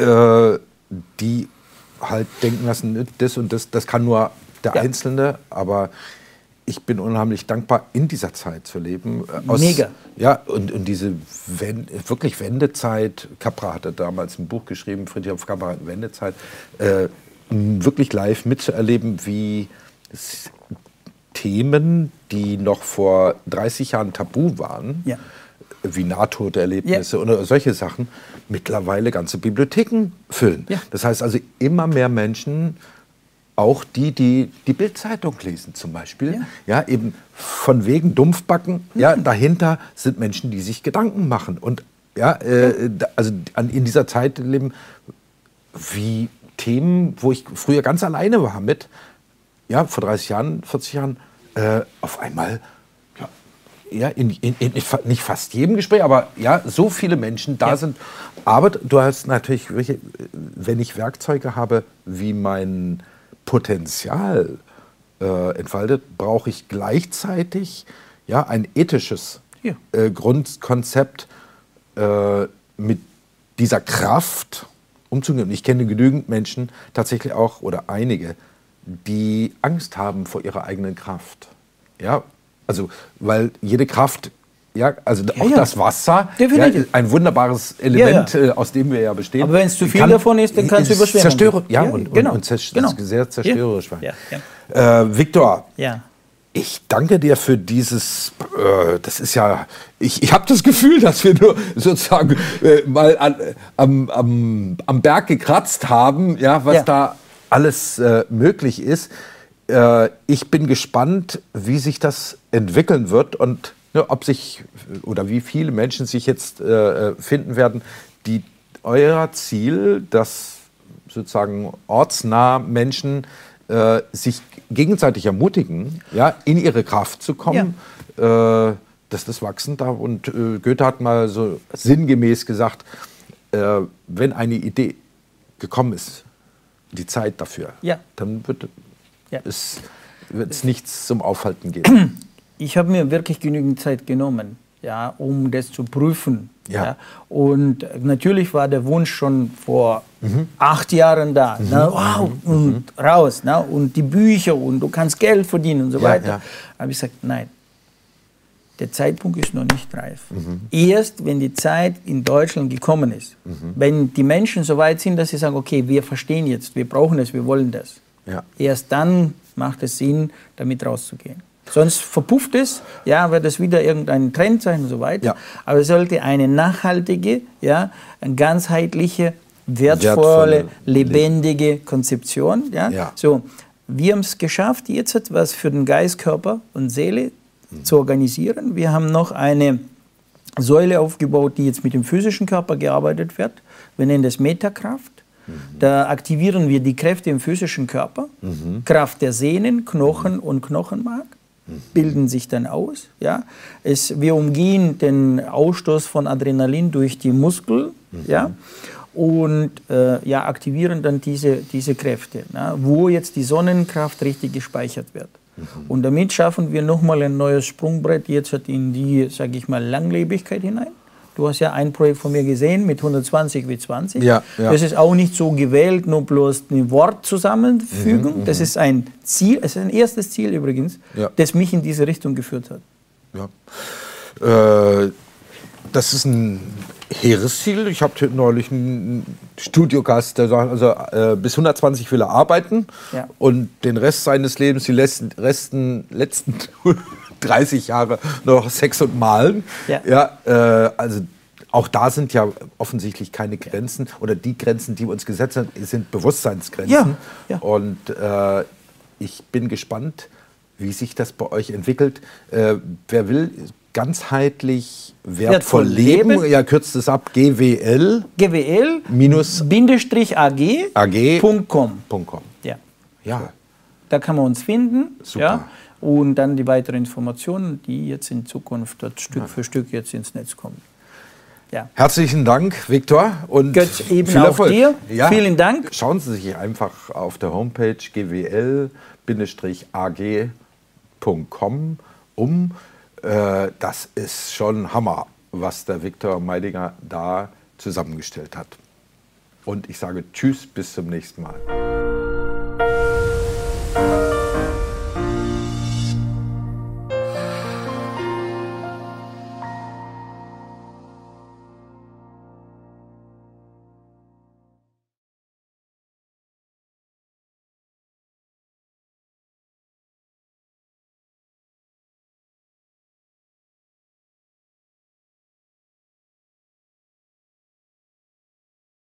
die halt denken lassen, das und das kann nur der Einzelne, aber ich bin unheimlich dankbar, in dieser Zeit zu leben. Mega. Ja, und diese wirklich Wendezeit, Capra hatte damals ein Buch geschrieben, Friedrich Capra, Wendezeit, wirklich live mitzuerleben, wie Themen, die noch vor 30 Jahren tabu waren, wie Nahtoderlebnisse oder solche Sachen, mittlerweile ganze Bibliotheken füllen. Ja. Das heißt also immer mehr Menschen, auch die Bild-Zeitung lesen zum Beispiel, eben von wegen Dumpfbacken, dahinter sind Menschen, die sich Gedanken machen und also in dieser Zeit leben, wie Themen, wo ich früher ganz alleine war mit, vor 30 Jahren, 40 Jahren, auf einmal nicht fast jedem Gespräch, aber so viele Menschen da sind. Aber du hast natürlich, wenn ich Werkzeuge habe, wie mein Potenzial entfaltet, brauche ich gleichzeitig ein ethisches Grundkonzept, mit dieser Kraft umzugehen. Und ich kenne genügend Menschen, tatsächlich auch, oder einige, die Angst haben vor ihrer eigenen Kraft. Ja, also, weil jede Kraft, das Wasser, ein wunderbares Element, aus dem wir bestehen. Aber wenn es zu viel davon ist, dann kann es überschwemmen. Und sehr zerstörerisch werden. Viktor, ich danke dir für dieses, das ist ich habe das Gefühl, dass wir nur sozusagen mal am Berg gekratzt haben, was da alles möglich ist. Ich bin gespannt, wie sich das entwickeln wird und ob sich oder wie viele Menschen sich jetzt finden werden, die euer Ziel, dass sozusagen ortsnah Menschen sich gegenseitig ermutigen, in ihre Kraft zu kommen, dass das wachsen darf. Und Goethe hat mal so sinngemäß gesagt, wenn eine Idee gekommen ist, die Zeit dafür, dann wird es nichts zum Aufhalten geben. Ich habe mir wirklich genügend Zeit genommen, um das zu prüfen. Ja. Und natürlich war der Wunsch schon vor 8 Jahren da. Wow, und raus. Und die Bücher und du kannst Geld verdienen und so weiter. Aber ich gesagt, nein, der Zeitpunkt ist noch nicht reif. Erst, wenn die Zeit in Deutschland gekommen ist, wenn die Menschen so weit sind, dass sie sagen, okay, wir verstehen jetzt, wir brauchen es, wir wollen das. Erst dann macht es Sinn, damit rauszugehen. Sonst verpufft es, wird es wieder irgendein Trend sein und so weiter. Aber es sollte eine nachhaltige, eine ganzheitliche, wertvolle, lebendige Konzeption. So, wir haben es geschafft, jetzt etwas für den Geist, Körper und Seele zu organisieren. Wir haben noch eine Säule aufgebaut, die jetzt mit dem physischen Körper gearbeitet wird. Wir nennen das Metakraft. Da aktivieren wir die Kräfte im physischen Körper, Kraft der Sehnen, Knochen und Knochenmark. Bilden sich dann aus. Wir umgehen den Ausstoß von Adrenalin durch die Muskeln und aktivieren dann diese Kräfte, wo jetzt die Sonnenkraft richtig gespeichert wird. Und damit schaffen wir nochmal ein neues Sprungbrett jetzt in die, sage ich mal, Langlebigkeit hinein. Du hast ja ein Projekt von mir gesehen mit 120 W20. Das ist auch nicht so gewählt, nur bloß ein Wort zusammenfügen. Das ist ein Ziel, es ist ein erstes Ziel übrigens, das mich in diese Richtung geführt hat. Das ist ein Heeresziel. Ich habe neulich einen Studiogast, der sagt, also bis 120 will er arbeiten und den Rest seines Lebens, die letzten 30 Jahre noch Sex und Malen. Also auch da sind ja offensichtlich keine Grenzen oder die Grenzen, die wir uns gesetzt haben, sind Bewusstseinsgrenzen. Und ich bin gespannt, wie sich das bei euch entwickelt. Wer will ganzheitlich wertvoll leben, kürzt es ab, GWL -ag.com. Da kann man uns finden. Super. Und dann die weiteren Informationen, die jetzt in Zukunft dort Stück für Stück jetzt ins Netz kommen. Herzlichen Dank, Viktor. Und Götz, eben viel Erfolg. Auch dir. Vielen Dank. Schauen Sie sich einfach auf der Homepage gwl-ag.com um. Das ist schon Hammer, was der Viktor Meidinger da zusammengestellt hat. Und ich sage Tschüss, bis zum nächsten Mal.